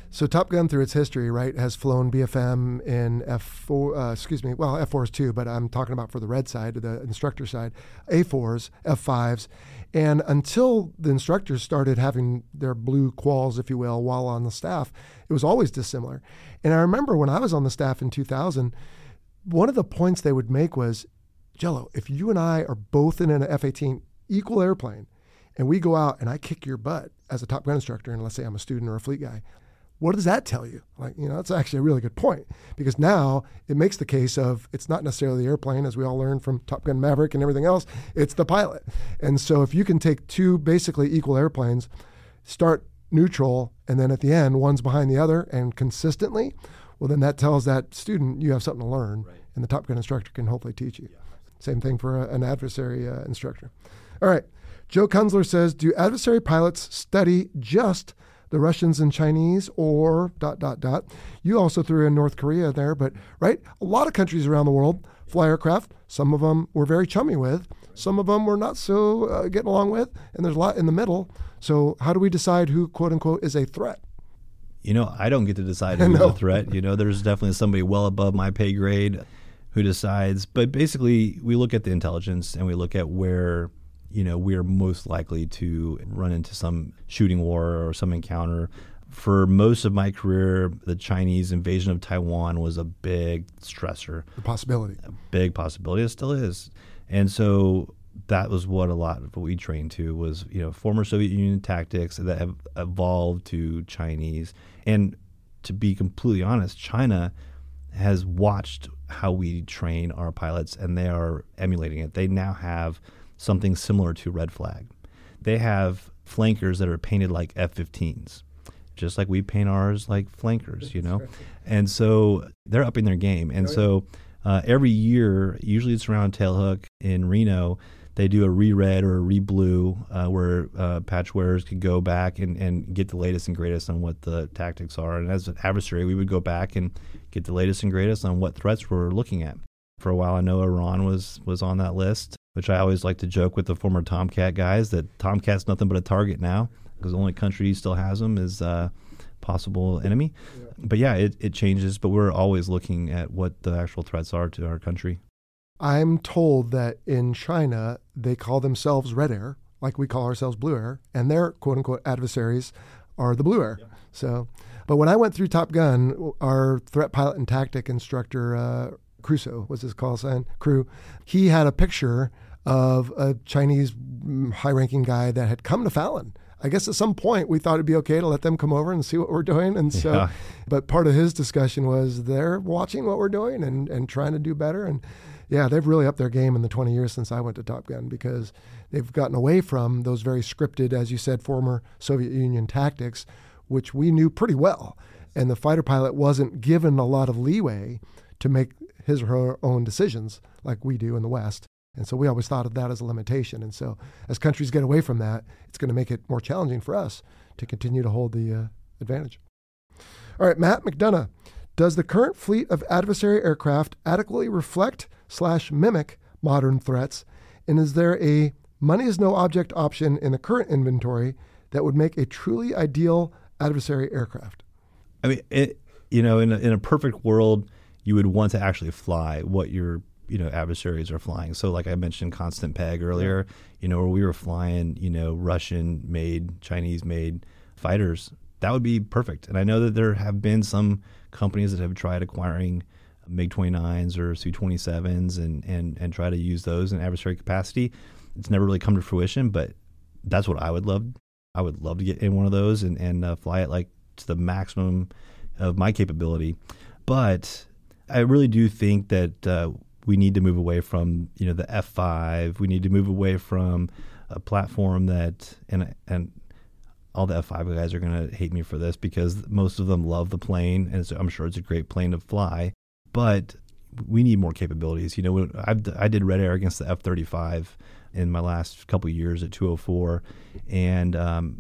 So Top Gun, through its history, right, has flown B F M in F four, uh, excuse me, well, F fours too, but I'm talking about for the red side, the instructor side, A fours, F fives. And until the instructors started having their blue quals, if you will, while on the staff, it was always dissimilar. And I remember when I was on the staff in two thousand, one of the points they would make was, Jello, if you and I are both in an F eighteen equal airplane, and we go out and I kick your butt as a Top Gun instructor, and let's say I'm a student or a fleet guy, what does that tell you? Like, you know, that's actually a really good point, because now it makes the case of it's not necessarily the airplane, as we all learned from Top Gun Maverick and everything else, it's the pilot. And so if you can take two basically equal airplanes, start neutral, and then at the end, one's behind the other and consistently, well, then that tells that student you have something to learn, right, and the Top Gun instructor can hopefully teach you. Yeah. Same thing for a, an adversary uh, instructor. All right. Joe Kunzler says, do adversary pilots study just the Russians and Chinese, or dot, dot, dot? You also threw in North Korea there, but right, a lot of countries around the world fly aircraft. Some of them we're very chummy with. Some of them we're not so uh, getting along with, and there's a lot in the middle. So how do we decide who, quote unquote, is a threat? You know, I don't get to decide who's no. a threat. You know, there's definitely somebody well above my pay grade who decides. But basically, we look at the intelligence and we look at where, you know, we're most likely to run into some shooting war or some encounter. For most of my career, the Chinese invasion of Taiwan was a big stressor. A possibility. A big possibility. It still is. And so that was what a lot of what we trained to was, you know, former Soviet Union tactics that have evolved to Chinese. And to be completely honest, China has watched how we train our pilots, and they are emulating it. They now have something similar to Red Flag. They have flankers that are painted like F fifteens, just like we paint ours like flankers, you know? And so they're upping their game. And so uh, every year, usually it's around Tailhook in Reno, they do a re-red or a re-blue uh, where uh, patch wearers could go back and, and get the latest and greatest on what the tactics are. And as an adversary, we would go back and get the latest and greatest on what threats we're looking at. For a while, I know Iran was was on that list, which I always like to joke with the former Tomcat guys that Tomcat's nothing but a target now, because the only country he still has them is uh, possible enemy. Yeah. But yeah, it, it changes, but we're always looking at what the actual threats are to our country. I'm told that in China, they call themselves Red Air, like we call ourselves Blue Air, and their quote-unquote adversaries are the Blue Air. Yeah. So, but when I went through Top Gun, our threat pilot and tactic instructor, uh, Crusoe was his call sign, Crew, he had a picture of a Chinese high-ranking guy that had come to Fallon. I guess at some point we thought it'd be okay to let them come over and see what we're doing. And so, yeah. But part of his discussion was they're watching what we're doing and, and trying to do better. And yeah, they've really upped their game in the twenty years since I went to Top Gun, because they've gotten away from those very scripted, as you said, former Soviet Union tactics, which we knew pretty well. And the fighter pilot wasn't given a lot of leeway to make his or her own decisions like we do in the West. And so we always thought of that as a limitation. And so as countries get away from that, it's going to make it more challenging for us to continue to hold the uh, advantage. All right, Matt McDonough, does the current fleet of adversary aircraft adequately reflect slash mimic modern threats? And is there a money is no object option in the current inventory that would make a truly ideal adversary aircraft? I mean, it, you know, in a, in a perfect world, you would want to actually fly what your, you know, adversaries are flying. So like I mentioned Constant Peg earlier, yeah. you know, where we were flying, you know, Russian-made, Chinese-made fighters, that would be perfect. And I know that there have been some companies that have tried acquiring MiG twenty-nines or S U twenty-sevens and, and, and try to use those in adversary capacity. It's never really come to fruition, but that's what I would love. I would love to get in one of those and, and uh, fly it like to the maximum of my capability. But I really do think that uh, we need to move away from, you know, the F five. We need to move away from a platform that, and and all the F five guys are going to hate me for this because most of them love the plane, and so I'm sure it's a great plane to fly. But we need more capabilities. You know, I've, I did Red Air against the F thirty-five in my last couple of years at two oh four, and um,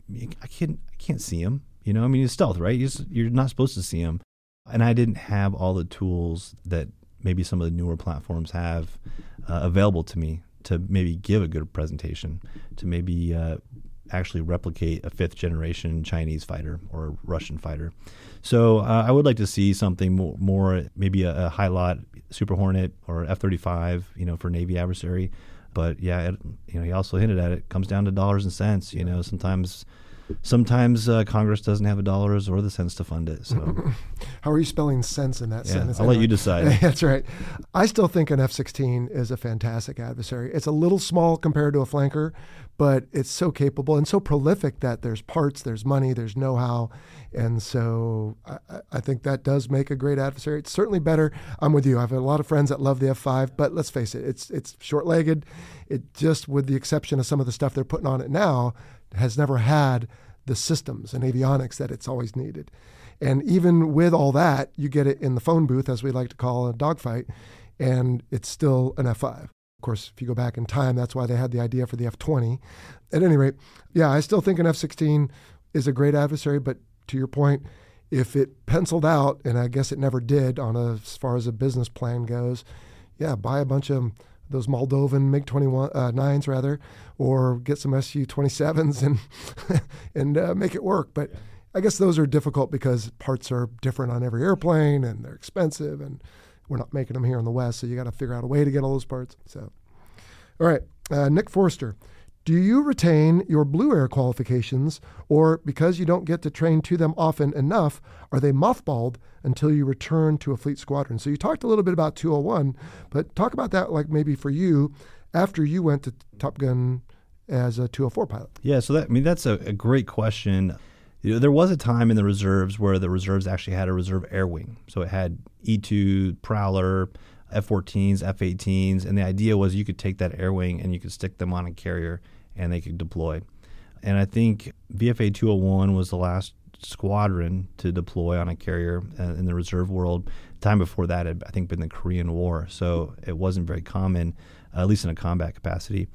I can't I can't see him. You know, I mean, it's stealth, right? You're, just, you're not supposed to see him. And I didn't have all the tools that maybe some of the newer platforms have uh, available to me to maybe give a good presentation, to maybe uh, actually replicate a fifth generation Chinese fighter or Russian fighter. So uh, I would like to see something more, more maybe a, a high lot Super Hornet or F thirty-five, you know, for Navy adversary. But yeah, it, you know, he also hinted at it. It comes down to dollars and cents. You know, sometimes sometimes uh, Congress doesn't have the dollars or the cents to fund it. So how are you spelling sense in that yeah, sentence? I'll let you decide. That's right. I still think an F sixteen is a fantastic adversary. It's a little small compared to a flanker, but it's so capable and so prolific that there's parts, there's money, there's know-how. And so I, I think that does make a great adversary. It's certainly better. I'm with you. I have a lot of friends that love the F five, but let's face it, it's it's short-legged. It just, with the exception of some of the stuff they're putting on it now, has never had the systems and avionics that it's always needed. And even with all that, you get it in the phone booth, as we like to call a dogfight, and it's still an F five. Of course, if you go back in time, that's why they had the idea for the F twenty. At any rate, yeah, I still think an F sixteen is a great adversary, but to your point, if it penciled out, and I guess it never did on a, as far as a business plan goes, yeah, buy a bunch of those Moldovan MiG twenty-one uh, nines rather, or get some S U twenty-sevens and and uh, make it work. But I guess those are difficult because parts are different on every airplane and they're expensive, and we're not making them here in the West, so you got to figure out a way to get all those parts. So, all right, uh, Nick Forster, do you retain your Blue Air qualifications, or because you don't get to train to them often enough, are they mothballed until you return to a fleet squadron? So you talked a little bit about two oh one, but talk about that, like maybe for you after you went to Top Gun as a two oh four pilot. Yeah, so that I mean that's a, a great question. You know, there was a time in the reserves where the reserves actually had a reserve air wing. So it had E two, Prowler, F fourteens, F eighteens, and the idea was you could take that air wing and you could stick them on a carrier and they could deploy. And I think V F A two oh one was the last squadron to deploy on a carrier uh, in the reserve world. The time before that had, I think, been the Korean War, so it wasn't very common, uh, at least in a combat capacity.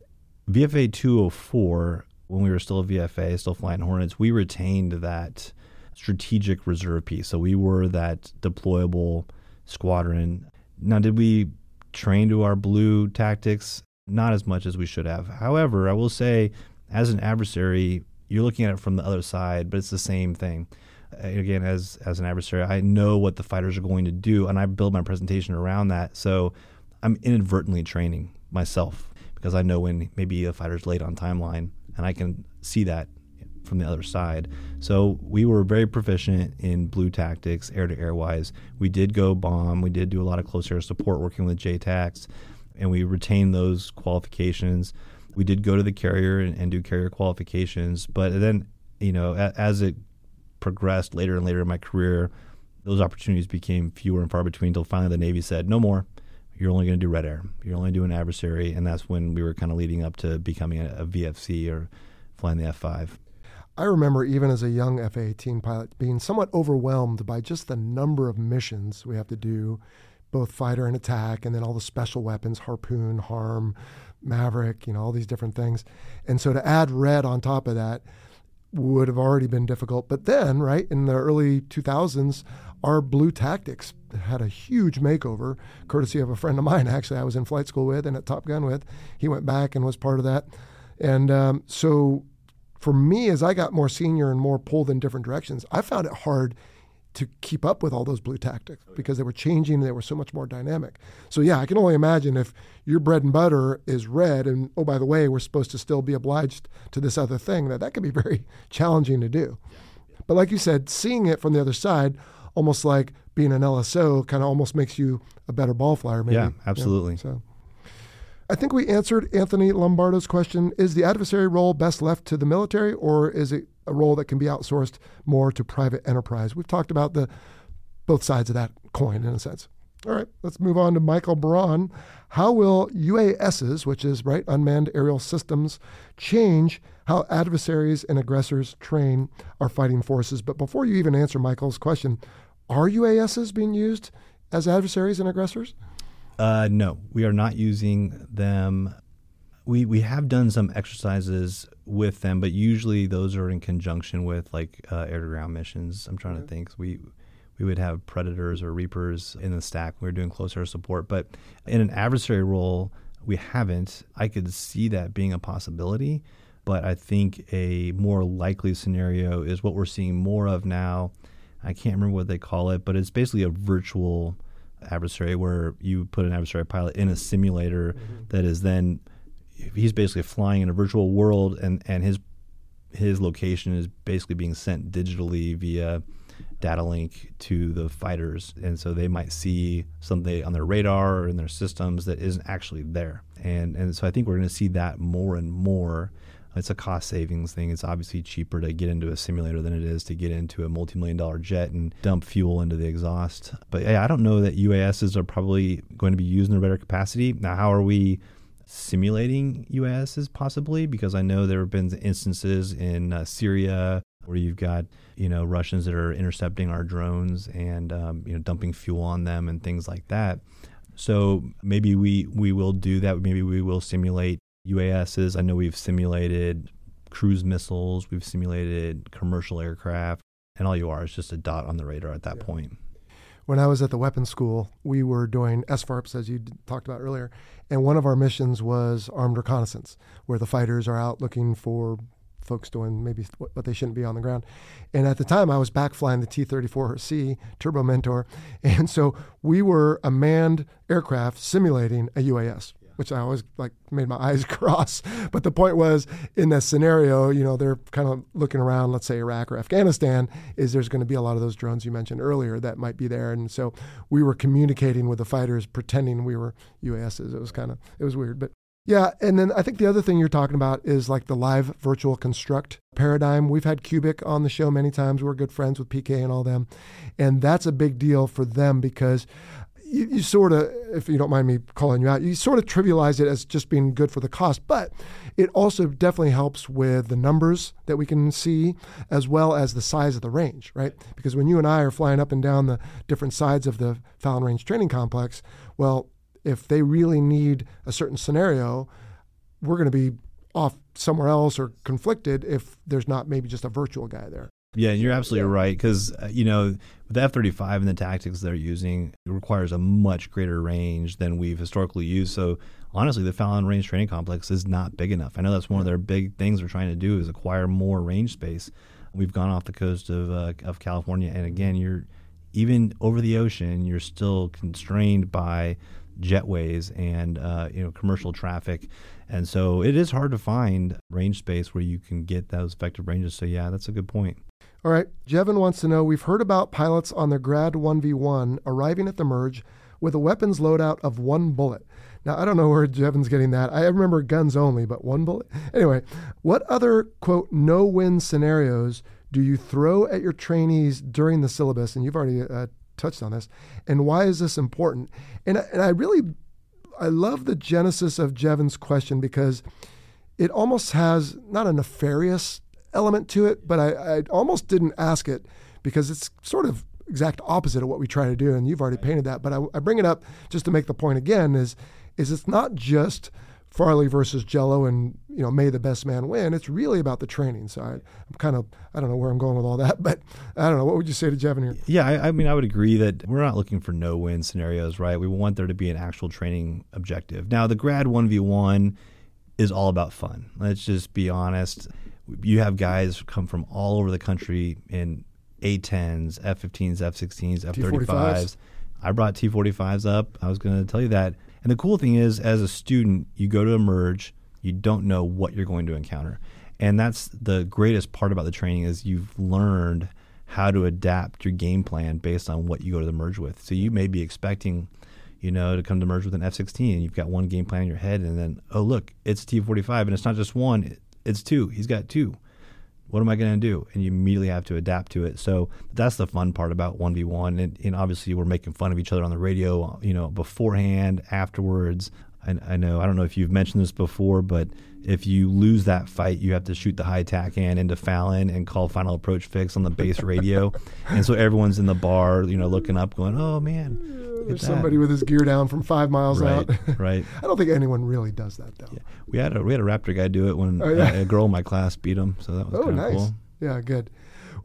V F A two oh four, when we were still a V F A, still flying Hornets, we retained that strategic reserve piece. So we were that deployable squadron. Now, did we train to our blue tactics? Not as much as we should have. However, I will say, as an adversary, you're looking at it from the other side, but it's the same thing. Again, as as an adversary, I know what the fighters are going to do, and I build my presentation around that. So I'm inadvertently training myself because I know when maybe a fighter's late on timeline, and I can see that from the other side. So we were very proficient in blue tactics, air-to-air wise. We did go bomb. We did do a lot of close air support working with J TACs, and we retained those qualifications. We did go to the carrier and, and do carrier qualifications, but then, you know, a, as it progressed later and later in my career, those opportunities became fewer and far between until finally the Navy said, no more. You're only going to do red air. You're only doing adversary, and that's when we were kind of leading up to becoming a, a V F C or flying the F five. I remember even as a young F A eighteen pilot being somewhat overwhelmed by just the number of missions we have to do, both fighter and attack, and then all the special weapons, Harpoon, Harm, Maverick, you know, all these different things. And so to add red on top of that would have already been difficult. But then, right, in the early two thousands, our blue tactics had a huge makeover, courtesy of a friend of mine, actually, I was in flight school with and at Top Gun with. He went back and was part of that. And um, so for me, as I got more senior and more pulled in different directions, I found it hard to keep up with all those blue tactics because they were changing and they were so much more dynamic. So yeah, I can only imagine if your bread and butter is red and, oh, by the way, we're supposed to still be obliged to this other thing, that that could be very challenging to do. But like you said, seeing it from the other side, almost like being an L S O, kind of almost makes you a better ball flyer, maybe. Yeah, absolutely. You know, so I think we answered Anthony Lombardo's question. Is the adversary role best left to the military, or is it a role that can be outsourced more to private enterprise? We've talked about the both sides of that coin in a sense. All right, let's move on to Michael Braun. How will U A Ss, which is right unmanned aerial systems, change how adversaries and aggressors train our fighting forces? But before you even answer Michael's question, are U A Ss being used as adversaries and aggressors? Uh, no, we are not using them. We we have done some exercises with them, but usually those are in conjunction with like uh, air-to-ground missions. I'm trying okay. to think. We we would have Predators or Reapers in the stack. We were doing close air support, but in an adversary role, we haven't. I could see that being a possibility, But I think a more likely scenario is what we're seeing more of now. I can't remember what they call it, but it's basically a virtual adversary where you put an adversary pilot in a simulator mm-hmm. that is then, he's basically flying in a virtual world, and, and his his location is basically being sent digitally via data link to the fighters. And so they might see something on their radar or in their systems that isn't actually there. And and so I think we're going to see that more and more. It's a cost savings thing. It's obviously cheaper to get into a simulator than it is to get into a multi-million dollar jet and dump fuel into the exhaust. But yeah, I don't know that U A Ss are probably going to be used in a better capacity. Now, how are we simulating U A Ss possibly? Because I know there have been instances in uh, Syria where you've got, you know, Russians that are intercepting our drones and, um, you know, dumping fuel on them and things like that. So maybe we, we will do that. Maybe we will simulate U A Ss. I know we've simulated cruise missiles. We've simulated commercial aircraft. And all you are is just a dot on the radar at that yeah. point. When I was at the weapons school, we were doing S FARPs, as you talked about earlier. And one of our missions was armed reconnaissance, where the fighters are out looking for folks doing maybe what they shouldn't be on the ground. And at the time, I was back flying the T thirty-four C Turbo Mentor. And so we were a manned aircraft simulating a U A S. Which I always like made my eyes cross. But the point was, in that scenario, you know, they're kind of looking around, let's say Iraq or Afghanistan, is there's going to be a lot of those drones you mentioned earlier that might be there. And so we were communicating with the fighters, pretending we were U A Ss. It was kind of, it was weird. But yeah, and then I think the other thing you're talking about is like the live virtual construct paradigm. We've had Cubic on the show many times. We're good friends with P K and all them. And that's a big deal for them because You, you sort of, if you don't mind me calling you out, you sort of trivialize it as just being good for the cost, but it also definitely helps with the numbers that we can see as well as the size of the range, right? Because when you and I are flying up and down the different sides of the Fallon Range Training Complex, well, if they really need a certain scenario, we're going to be off somewhere else or conflicted if there's not maybe just a virtual guy there. Yeah, and you're absolutely yeah. right because, uh, you know, with the F thirty-five and the tactics they're using, it requires a much greater range than we've historically used. So, honestly, the Fallon Range Training Complex is not big enough. I know that's one of their big things we're trying to do is acquire more range space. We've gone off the coast of uh, of California, and again, you're even over the ocean, you're still constrained by jetways and uh, you know commercial traffic. And so it is hard to find range space where you can get those effective ranges. So, yeah, that's a good point. All right. Jevin wants to know, we've heard about pilots on their Grad one v one arriving at the merge with a weapons loadout of one bullet. Now, I don't know where Jevin's getting that. I remember guns only, but one bullet? Anyway, what other, quote, no-win scenarios do you throw at your trainees during the syllabus? And you've already uh, touched on this. And why is this important? And, and I really, I love the genesis of Jevin's question because it almost has not a nefarious element to it, but I, I almost didn't ask it because it's sort of exact opposite of what we try to do, and you've already painted that. But I, I bring it up just to make the point again: is is it's not just Farley versus Jello, and you know, may the best man win. It's really about the training. So I, I'm kind of I don't know where I'm going with all that, but I don't know. What would you say to Jevin here? Yeah, I, I mean, I would agree that we're not looking for no-win scenarios, right? We want there to be an actual training objective. Now, the Grad one v one is all about fun. Let's just be honest. You have guys come from all over the country in A tens, F fifteens, F sixteens, F thirty-fives. I brought T forty-fives up. I was going to tell you that. And the cool thing is, as a student, you go to a merge, you don't know what you're going to encounter. And that's the greatest part about the training is you've learned how to adapt your game plan based on what you go to the merge with. So you may be expecting, you know, to come to merge with an F sixteen, and you've got one game plan in your head, and then, oh, look, it's T forty-five, and it's not just one. It's two. He's got two. What am I going to do? And you immediately have to adapt to it. So that's the fun part about one v one. And, and obviously we're making fun of each other on the radio, you know, beforehand, afterwards. And I know, I don't know if you've mentioned this before, but if you lose that fight, you have to shoot the high tack in into Fallon and call final approach fix on the base radio. And so everyone's in the bar, you know, looking up going, oh, man. There's somebody with his gear down from five miles right, out. Right. I don't think anyone really does that, though. Yeah. We had a we had a Raptor guy do it when oh, yeah. uh, a girl in my class beat him. So that was oh, kind of nice. cool. Yeah, good.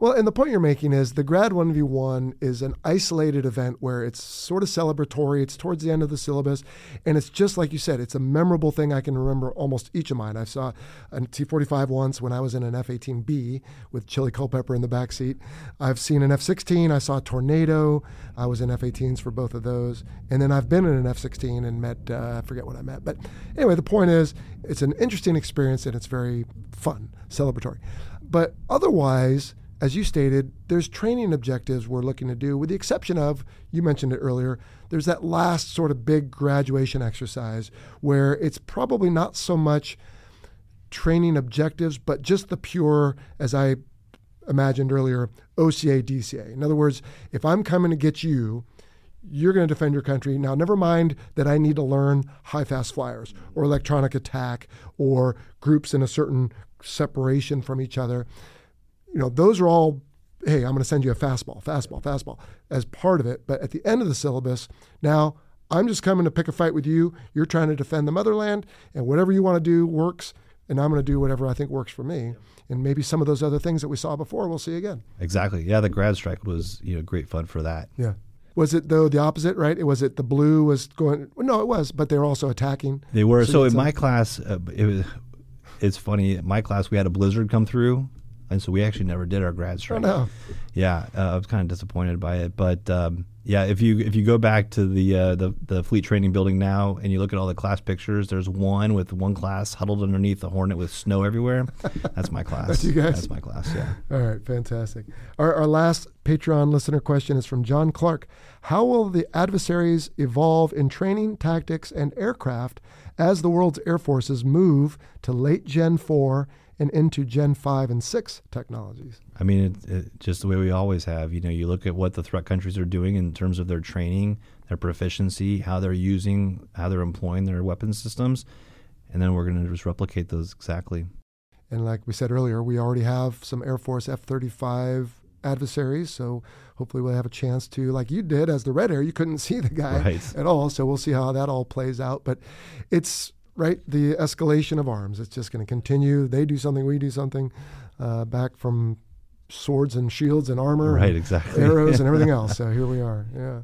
Well, and the point you're making is the Grad one v one is an isolated event where it's sort of celebratory. It's towards the end of the syllabus. And it's just like you said, it's a memorable thing. I can remember almost each of mine. I saw a T forty-five once when I was in an F eighteen B with Chili Culpepper in the back seat. I've seen an F sixteen. I saw a Tornado. I was in F eighteens for both of those. And then I've been in an F sixteen and met, uh, I forget what I met. But anyway, the point is it's an interesting experience and it's very fun, celebratory. But otherwise, as you stated, there's training objectives we're looking to do, with the exception of, you mentioned it earlier, there's that last sort of big graduation exercise where it's probably not so much training objectives, but just the pure, as I imagined earlier, O C A, D C A. In other words, if I'm coming to get you, you're going to defend your country. Now, never mind that I need to learn high fast flyers or electronic attack or groups in a certain separation from each other. You know, those are all, hey, I'm going to send you a fastball, fastball, fastball as part of it. But at the end of the syllabus, now I'm just coming to pick a fight with you. You're trying to defend the motherland, and whatever you want to do works, and I'm going to do whatever I think works for me. And maybe some of those other things that we saw before, we'll see again. Exactly. Yeah, the grad strike was, you know, great fun for that. Yeah. Was it, though, the opposite, right? It was it the blue was going, well, no, it was, but they were also attacking. They were. So, so in a, my class, uh, it was, it's funny, in my class we had a blizzard come through. And so we actually never did our grad strike. Oh, no. Yeah, uh, I was kind of disappointed by it. But um, yeah, if you if you go back to the, uh, the the Fleet Training Building now and you look at all the class pictures, there's one with one class huddled underneath the Hornet with snow everywhere. That's my class. That's you guys? That's my class, yeah. All right, fantastic. Our, our last Patreon listener question is from John Clark. How will the adversaries evolve in training, tactics, and aircraft as the world's air forces move to late Gen four and into Gen five and six technologies? I mean, it, it, just the way we always have. You know, you look at what the threat countries are doing in terms of their training, their proficiency, how they're using, how they're employing their weapon systems, and then we're going to just replicate those exactly. And like we said earlier, we already have some Air Force F thirty-five adversaries, so hopefully we'll have a chance to, like you did as the Red Air, you couldn't see the guy right. at all, so we'll see how that all plays out. But it's right, the escalation of arms. It's just going to continue. They do something, we do something, uh, back from swords and shields and armor, right? And exactly, arrows and everything else. So here we are. Yeah.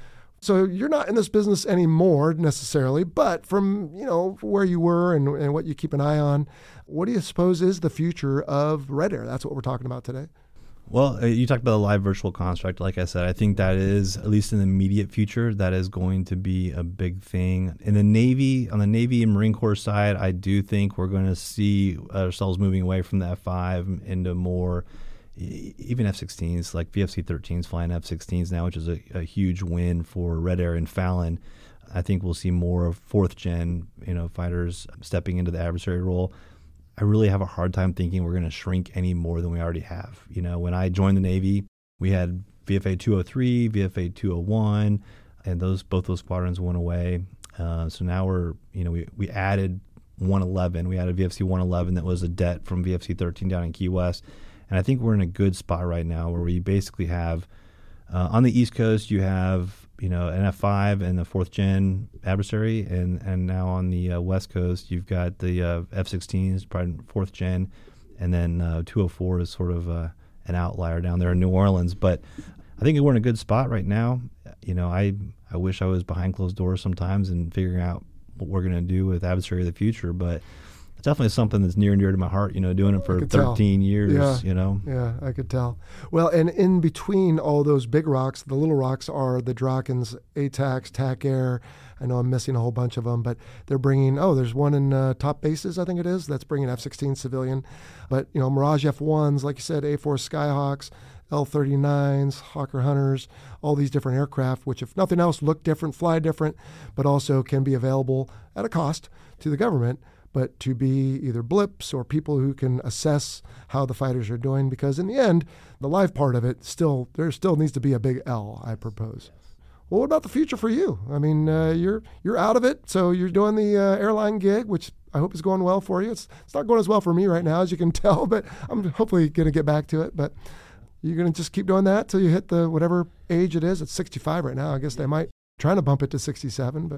So you're not in this business anymore necessarily, but from you know where you were and, and what you keep an eye on, what do you suppose is the future of Red Air? That's what we're talking about today. Well, uh, you talked about the live virtual construct. Like I said, I think that is, at least in the immediate future, that is going to be a big thing. In the Navy, on the Navy and Marine Corps side, I do think we're going to see ourselves moving away from the F five into more, even F sixteens, like V F C thirteens flying F sixteens now, which is a, a huge win for Red Air and Fallon. I think we'll see more of fourth gen, you know, fighters stepping into the adversary role. I really have a hard time thinking we're going to shrink any more than we already have. You know, when I joined the Navy, we had V F A two oh three, V F A two oh one, and those both those squadrons went away. Uh, so now we're, you know, we, we added one eleven. We added V F C one eleven that was a det from V F C thirteen down in Key West. And I think we're in a good spot right now where we basically have, uh, on the East Coast, you have, you know, an F five and the fourth gen adversary, and, and now on the uh, West Coast, you've got the uh, F sixteens, probably fourth gen, and then uh, two oh four is sort of uh, an outlier down there in New Orleans. But I think we're in a good spot right now. You know, I I wish I was behind closed doors sometimes and figuring out what we're going to do with adversary of the future, but it's definitely something that's near and dear to my heart, you know, doing it for thirteen tell. years, yeah. you know. Yeah, I could tell. Well, and in between all those big rocks, the little rocks are the Drakens, A TACs, TAC Air. I know I'm missing a whole bunch of them, but they're bringing, oh, there's one in uh, Top Bases, I think it is, that's bringing F sixteen civilian. But, you know, Mirage F ones, like you said, A four Skyhawks, L thirty-nines, Hawker Hunters, all these different aircraft, which if nothing else look different, fly different, but also can be available at a cost to the government, but to be either blips or people who can assess how the fighters are doing, because in the end, the live part of it, still there still needs to be a big L, I propose. Well, what about the future for you? I mean, uh, you're you're out of it, so you're doing the uh, airline gig, which I hope is going well for you. It's it's not going as well for me right now, as you can tell, but I'm hopefully going to get back to it. But you're going to just keep doing that till you hit the whatever age it is. It's sixty-five right now. I guess they might trying to bump it to sixty-seven, but.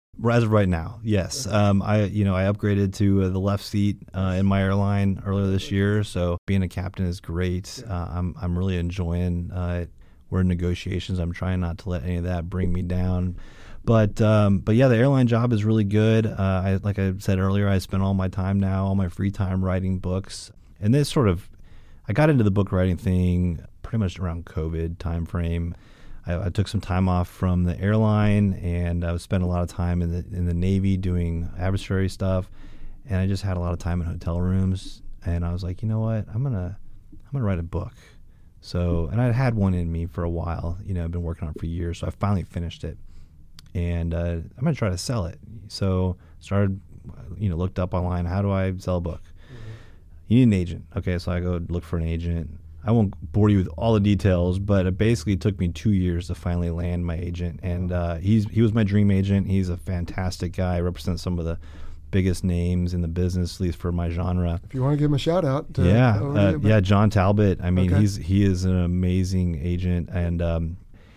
As of right now, yes. Um, I, you know, I upgraded to uh, the left seat uh, in my airline earlier this year. So being a captain is great. Uh, I'm, I'm really enjoying uh, it. We're in negotiations. I'm trying not to let any of that bring me down. But, um, but yeah, the airline job is really good. Uh, I, like I said earlier, I spend all my time now, all my free time writing books. And this sort of, I got into the book writing thing pretty much around COVID timeframe. I, I took some time off from the airline, and I spent a lot of time in the in the Navy doing adversary stuff, and I just had a lot of time in hotel rooms. And I was like, you know what, I'm gonna I'm gonna write a book. So, and I had one in me for a while. You know, I've been working on it for years. So I finally finished it, and uh, I'm gonna try to sell it. So started, you know, looked up online. How do I sell a book? Mm-hmm. You need an agent. Okay, so I go look for an agent. I won't bore you with all the details, but it basically took me two years to finally land my agent. And uh, he's he was my dream agent. He's a fantastic guy. Represents some of the biggest names in the business, at least for my genre. If you want to give him a shout out. Uh, yeah, uh, yeah, John Talbot. I mean, okay. he's he is an amazing agent. And um,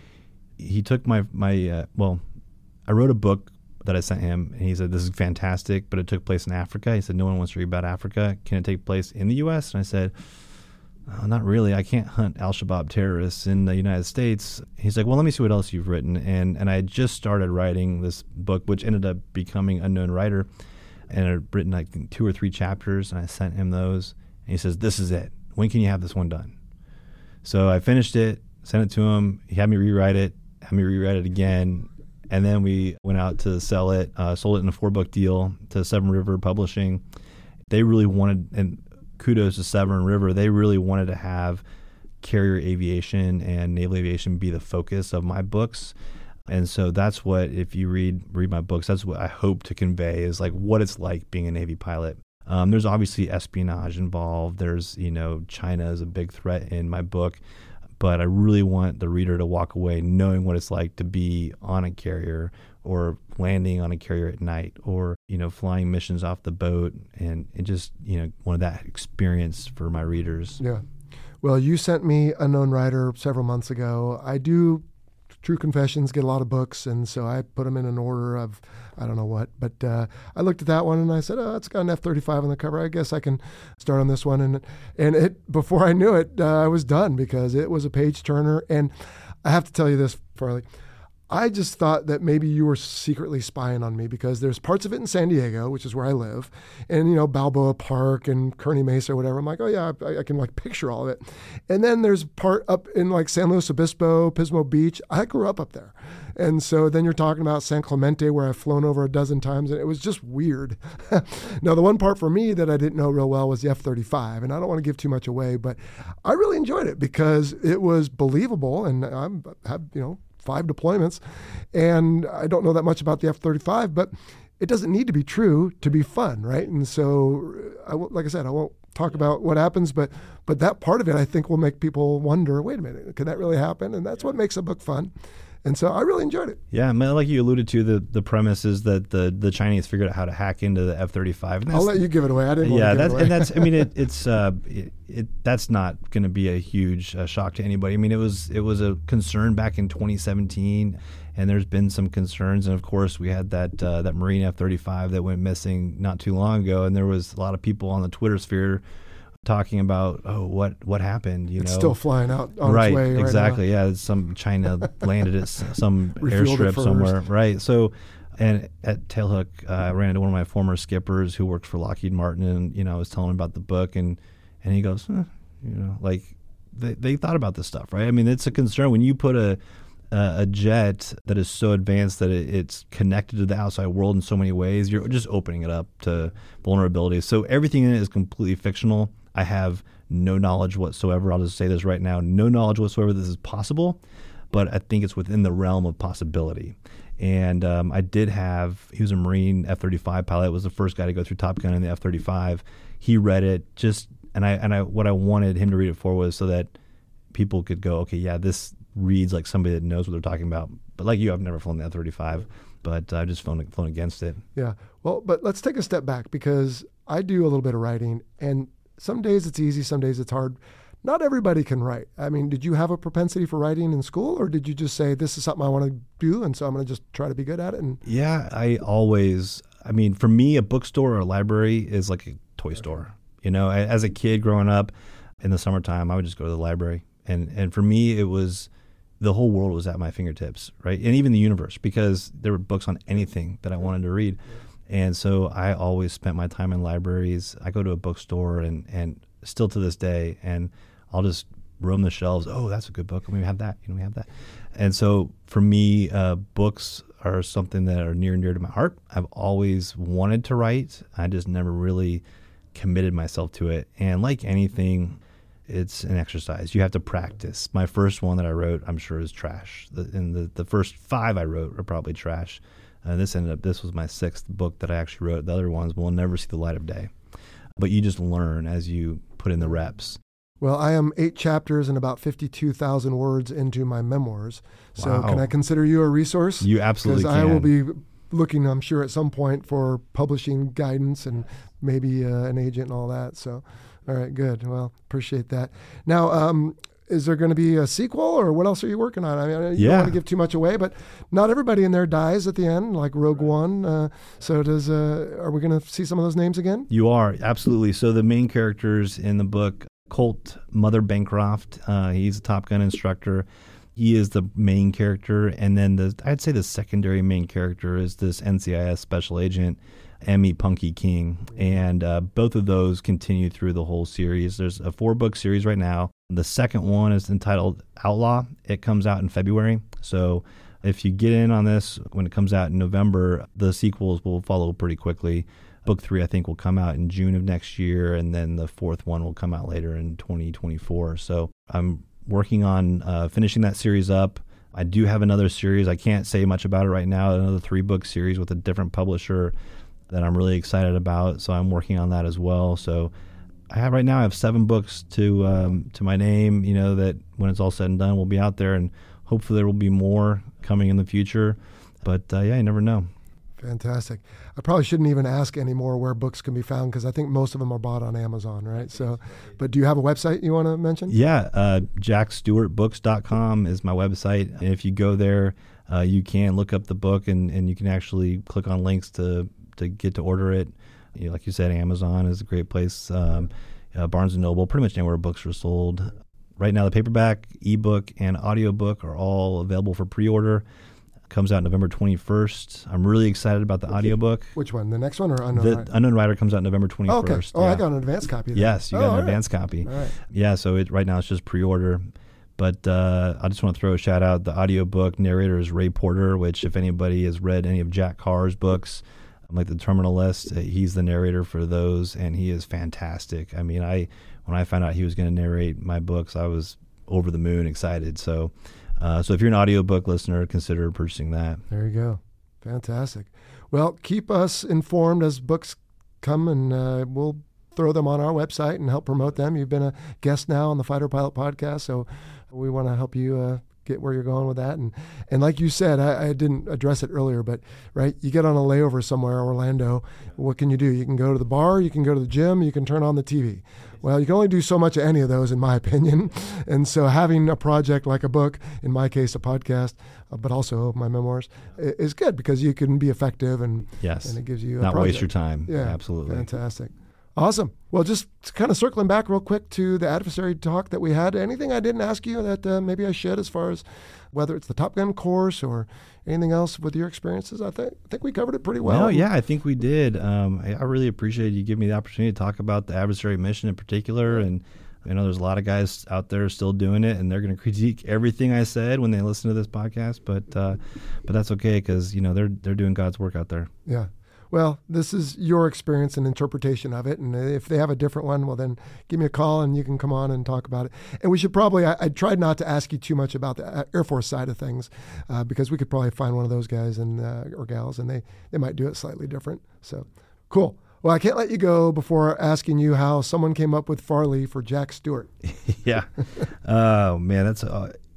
he took my, my uh, well, I wrote a book that I sent him, and he said, this is fantastic, but it took place in Africa. He said, no one wants to read about Africa. Can it take place in the U S? And I said, oh, not really. I can't hunt Al-Shabaab terrorists in the United States. He's like, well, let me see what else you've written. And and I had just started writing this book, which ended up becoming Unknown Writer. And I'd written like two or three chapters, and I sent him those. And he says, this is it. When can you have this one done? So I finished it, sent it to him. He had me rewrite it, had me rewrite it again. And then we went out to sell it, uh, sold it in a four-book deal to Seven River Publishing. They really wanted, and kudos to Severn River, they really wanted to have carrier aviation and naval aviation be the focus of my books. And so that's what, if you read read my books, that's what I hope to convey, is like what it's like being a Navy pilot. Um, there's obviously espionage involved. There's, you know, China is a big threat in my book. But I really want the reader to walk away knowing what it's like to be on a carrier, or landing on a carrier at night, or, you know, flying missions off the boat, and, and just, you know, wanted that experience for my readers. Yeah. Well, you sent me Unknown Writer several months ago. I do, true confessions, get a lot of books, and so I put them in an order of, I don't know what, but uh, I looked at that one and I said, oh, it's got an F thirty-five on the cover. I guess I can start on this one. And and it before I knew it, uh, I was done, because it was a page turner. And I have to tell you this, Farley, I just thought that maybe you were secretly spying on me, because there's parts of it in San Diego, which is where I live, and, you know, Balboa Park and Kearney Mesa or whatever. I'm like, oh yeah, I, I can like picture all of it. And then there's part up in like San Luis Obispo, Pismo Beach. I grew up up there. And so then you're talking about San Clemente, where I've flown over a dozen times, and it was just weird. Now, the one part for me that I didn't know real well was the F thirty-five, and I don't want to give too much away, but I really enjoyed it because it was believable, and I'm have, you know, five deployments, and I don't know that much about the F thirty-five, but it doesn't need to be true to be fun, right? And so, I, like I said, I won't talk about what happens, but but that part of it, I think, will make people wonder, wait a minute, can that really happen? And that's what makes a book fun. And so I really enjoyed it. Yeah, like you alluded to, the, the premise is that the, the Chinese figured out how to hack into the F thirty-five. I'll let you give it away. I didn't. Yeah, want to give that's it away. and that's. I mean, it, it's uh, it, it that's not going to be a huge uh, shock to anybody. I mean, it was it was a concern back in twenty seventeen, and there's been some concerns. And of course, we had that uh, that Marine F thirty-five that went missing not too long ago, and there was a lot of people on the Twitter sphere talking about, oh, what what happened? You it's know, still flying out on right, its way. Right, exactly. Yeah, some China landed at some Refueled airstrip somewhere. Right. So, and at Tailhook, uh, I ran into one of my former skippers who worked for Lockheed Martin, and you know, I was telling him about the book, and and he goes, eh, you know, like they they thought about this stuff, right? I mean, it's a concern when you put a a jet that is so advanced that it, it's connected to the outside world in so many ways. You're just opening it up to vulnerabilities. So everything in it is completely fictional. I have no knowledge whatsoever. I'll just say this right now. No knowledge whatsoever this is possible, but I think it's within the realm of possibility. And um, I did have, he was a Marine F thirty-five pilot, was the first guy to go through Top Gun in the F thirty-five. He read it just, and I, and I, what I wanted him to read it for was so that people could go, okay, yeah, this reads like somebody that knows what they're talking about. But like you, I've never flown the F thirty-five, but I've just flown, flown against it. Yeah. Well, but let's take a step back, because I do a little bit of writing, and some days it's easy, some days it's hard. not everybody can write. I mean, did you have a propensity for writing in school, or did you just say, this is something I want to do, and so I'm going to just try to be good at it? And Yeah, I always, I mean, for me, a bookstore or a library is like a toy store. You know, I- as a kid growing up in the summertime, I would just go to the library. And, and for me, it was, the whole world was at my fingertips, right? And even the universe, because there were books on anything that I wanted to read. And so I always spent my time in libraries. I go to a bookstore and, and still to this day, and I'll just roam the shelves. Oh, that's a good book. We have that. You know, we have that. And so for me, uh, books are something that are near and dear to my heart. I've always wanted to write. I just never really committed myself to it. And like anything, it's an exercise. You have to practice. My first one that I wrote, I'm sure, is trash. The, and the, the first five I wrote are probably trash. Uh, this ended up, this was my sixth book that I actually wrote. The other ones will never see the light of day. But you just learn as you put in the reps. Well, I am eight chapters and about fifty-two thousand words into my memoirs. So Wow. can I consider you a resource? You absolutely Because can. I will be looking, I'm sure, at some point for publishing guidance and maybe uh, an agent and all that. So, all right, good. Well, appreciate that. Now, um, is there going to be a sequel, or what else are you working on? I mean, you Yeah. don't want to give too much away, but not everybody in there dies at the end, like Rogue One. Uh, so does uh, are we going to see some of those names again? You are, absolutely. So the main characters in the book, Colt Mother Bancroft, uh, he's a Top Gun instructor. He is the main character. And then the I'd say the secondary main character is this N C I S special agent, Emmy Punky King. And uh, both of those continue through the whole series. There's a four-book series right now. The second one is entitled Outlaw. It comes out in February. So if you get in on this when it comes out in November, the sequels will follow pretty quickly. Book three, I think, will come out in June of next year, and then the fourth one will come out later in twenty twenty-four. So I'm working on uh, finishing that series up. I do have another series. I can't say much about it right now, another three-book series with a different publisher that I'm really excited about. So I'm working on that as well. So I have right now, I have seven books to um, to my name, you know, that when it's all said and done will be out there, and hopefully there will be more coming in the future. But uh, yeah, you never know. Fantastic. I probably shouldn't even ask anymore where books can be found, because I think most of them are bought on Amazon, right? So, but do you have a website you want to mention? Yeah, uh, jack stewart books dot com is my website. And if you go there, uh, you can look up the book, and, and you can actually click on links to, to get to order it. You know, like you said, Amazon is a great place. Um, uh, Barnes and Noble, pretty much anywhere books are sold. Right now, the paperback, ebook, and audiobook are all available for pre-order. Comes out November twenty-first. I'm really excited about the audiobook. Which one? The next one or Unknown The Rider? Unknown Rider comes out November Oh, okay. twenty-first. Oh, yeah. I got an advance copy then. Yes, you Oh, got all an right. advance copy. All right. Yeah, so it, right now it's just pre-order. But uh, I just want to throw a shout out. The audiobook narrator is Ray Porter, which if anybody has read any of Jack Carr's books, like The Terminal List, he's the narrator for those, and he is fantastic. I mean, I when I found out he was going to narrate my books, I was over the moon excited. So, uh, so if you're an audiobook listener, consider purchasing that. There you go. Fantastic. Well, keep us informed as books come, and uh, we'll throw them on our website and help promote them. You've been a guest now on the Fighter Pilot podcast, so we want to help you uh, get where you're going with that. And and like you said, I, I didn't address it earlier, but right, you get on a layover somewhere, Orlando, what can you do? You can go to the bar, you can go to the gym, you can turn on the T V. Well, you can only do so much of any of those, in my opinion. And so having a project like a book, in my case, a podcast, uh, but also my memoirs, i- is good, because you can be effective, and, Yes. and it gives you a Not project. waste your time. Yeah, Absolutely. Fantastic. Awesome. Well, just kind of circling back real quick to the adversary talk that we had. Anything I didn't ask you that uh, maybe I should, as far as whether it's the Top Gun course or anything else with your experiences? I think I think we covered it pretty well. No, yeah, I think we did. Um, I, I really appreciate you giving me the opportunity to talk about the adversary mission in particular. And I know there's a lot of guys out there still doing it, and they're going to critique everything I said when they listen to this podcast. But uh, but that's okay, because you know they're they're doing God's work out there. Yeah. Well, this is your experience and interpretation of it. And if they have a different one, well, then give me a call and you can come on and talk about it. And we should probably, I, I tried not to ask you too much about the Air Force side of things, uh, because we could probably find one of those guys and uh, or gals, and they, they might do it slightly different. So cool. Well, I can't let you go before asking you how someone came up with Farley for Jack Stewart. Yeah. Oh man, that's uh,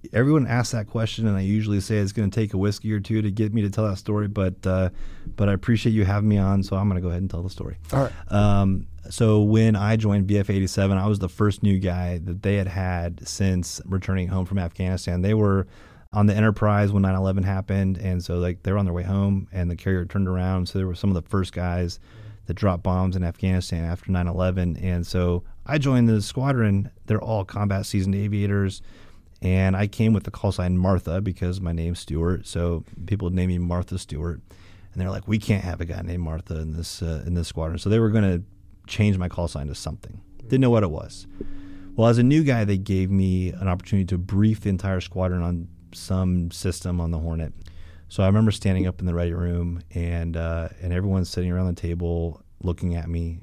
everyone asks that question, and I usually say it's going to take a whiskey or two to get me to tell that story. But uh, but I appreciate you having me on, so I'm going to go ahead and tell the story. All right. Um, so when I joined V F eighty-seven, I was the first new guy that they had had since returning home from Afghanistan. They were on the Enterprise when nine eleven happened, and so like they were on their way home, and the carrier turned around. So they were some of the first guys that dropped bombs in Afghanistan after nine eleven, and so I joined the squadron. They're all combat seasoned aviators, and I came with the call sign Martha because my name's Stewart. So people would name me Martha Stewart, and they're like, we can't have a guy named Martha in this uh, in this squadron. So they were going to change my call sign to something. Didn't know what it was. Well, as a new guy, they gave me an opportunity to brief the entire squadron on some system on the Hornet. So I remember standing up in the ready room, and uh, and everyone's sitting around the table looking at me,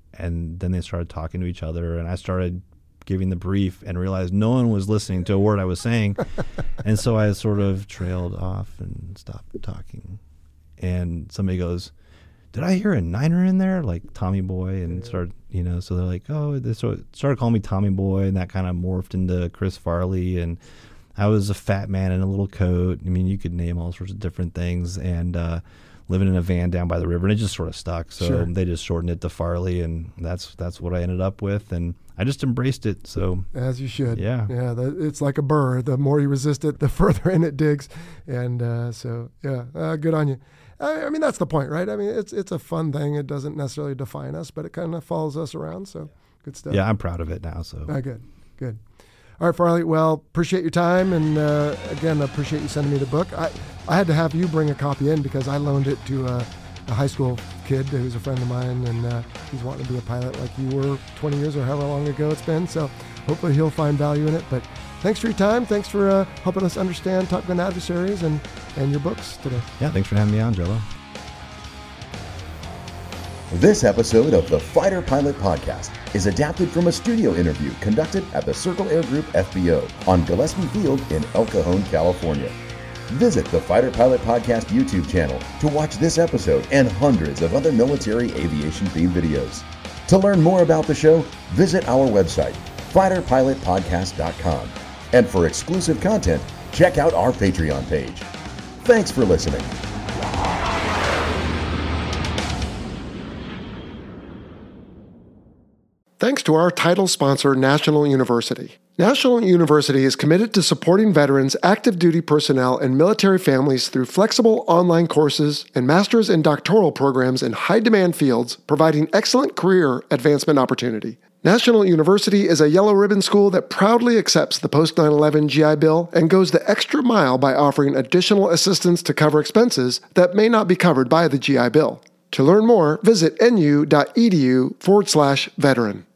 and then they started talking to each other, and I started giving the brief and realized no one was listening to a word I was saying. And so I sort of trailed off and stopped talking. And somebody goes, did I hear a Niner in there? Like Tommy Boy, and started, you know, so they're like, oh, they started calling me Tommy Boy, and that kind of morphed into Chris Farley. And I was a fat man in a little coat. I mean, you could name all sorts of different things, and uh, living in a van down by the river, and it just sort of stuck. So Sure. they just shortened it to Farley, and that's that's what I ended up with, and I just embraced it. So As you should. Yeah. Yeah, the, it's like a burr. The more you resist it, the further in it digs. And uh, so, yeah, uh, good on you. I, I mean, that's the point, right? I mean, it's it's a fun thing. It doesn't necessarily define us, but it kind of follows us around. So good stuff. yeah, I'm proud of it now. So Uh, good, good. All right, Farley. Well, appreciate your time, and uh, again, appreciate you sending me the book. I, I had to have you bring a copy in because I loaned it to a, a high school kid who's a friend of mine, and uh, he's wanting to be a pilot like you were twenty years or however long ago it's been. So hopefully he'll find value in it. But thanks for your time. Thanks for uh, helping us understand Top Gun Adversaries and, and your books today. yeah, thanks for having me on, Jello. This episode of the Fighter Pilot Podcast is adapted from a studio interview conducted at the Circle Air Group F B O on Gillespie Field in El Cajon, California. Visit the Fighter Pilot Podcast YouTube channel to watch this episode and hundreds of other military aviation-themed videos. To learn more about the show, visit our website, fighter pilot podcast dot com. And for exclusive content, check out our Patreon page. Thanks for listening. Thanks to our title sponsor, National University. National University is committed to supporting veterans, active duty personnel, and military families through flexible online courses and master's and doctoral programs in high-demand fields, providing excellent career advancement opportunity. National University is a yellow ribbon school that proudly accepts the post nine eleven G I Bill and goes the extra mile by offering additional assistance to cover expenses that may not be covered by the G I Bill. To learn more, visit nu.edu forward slash veteran.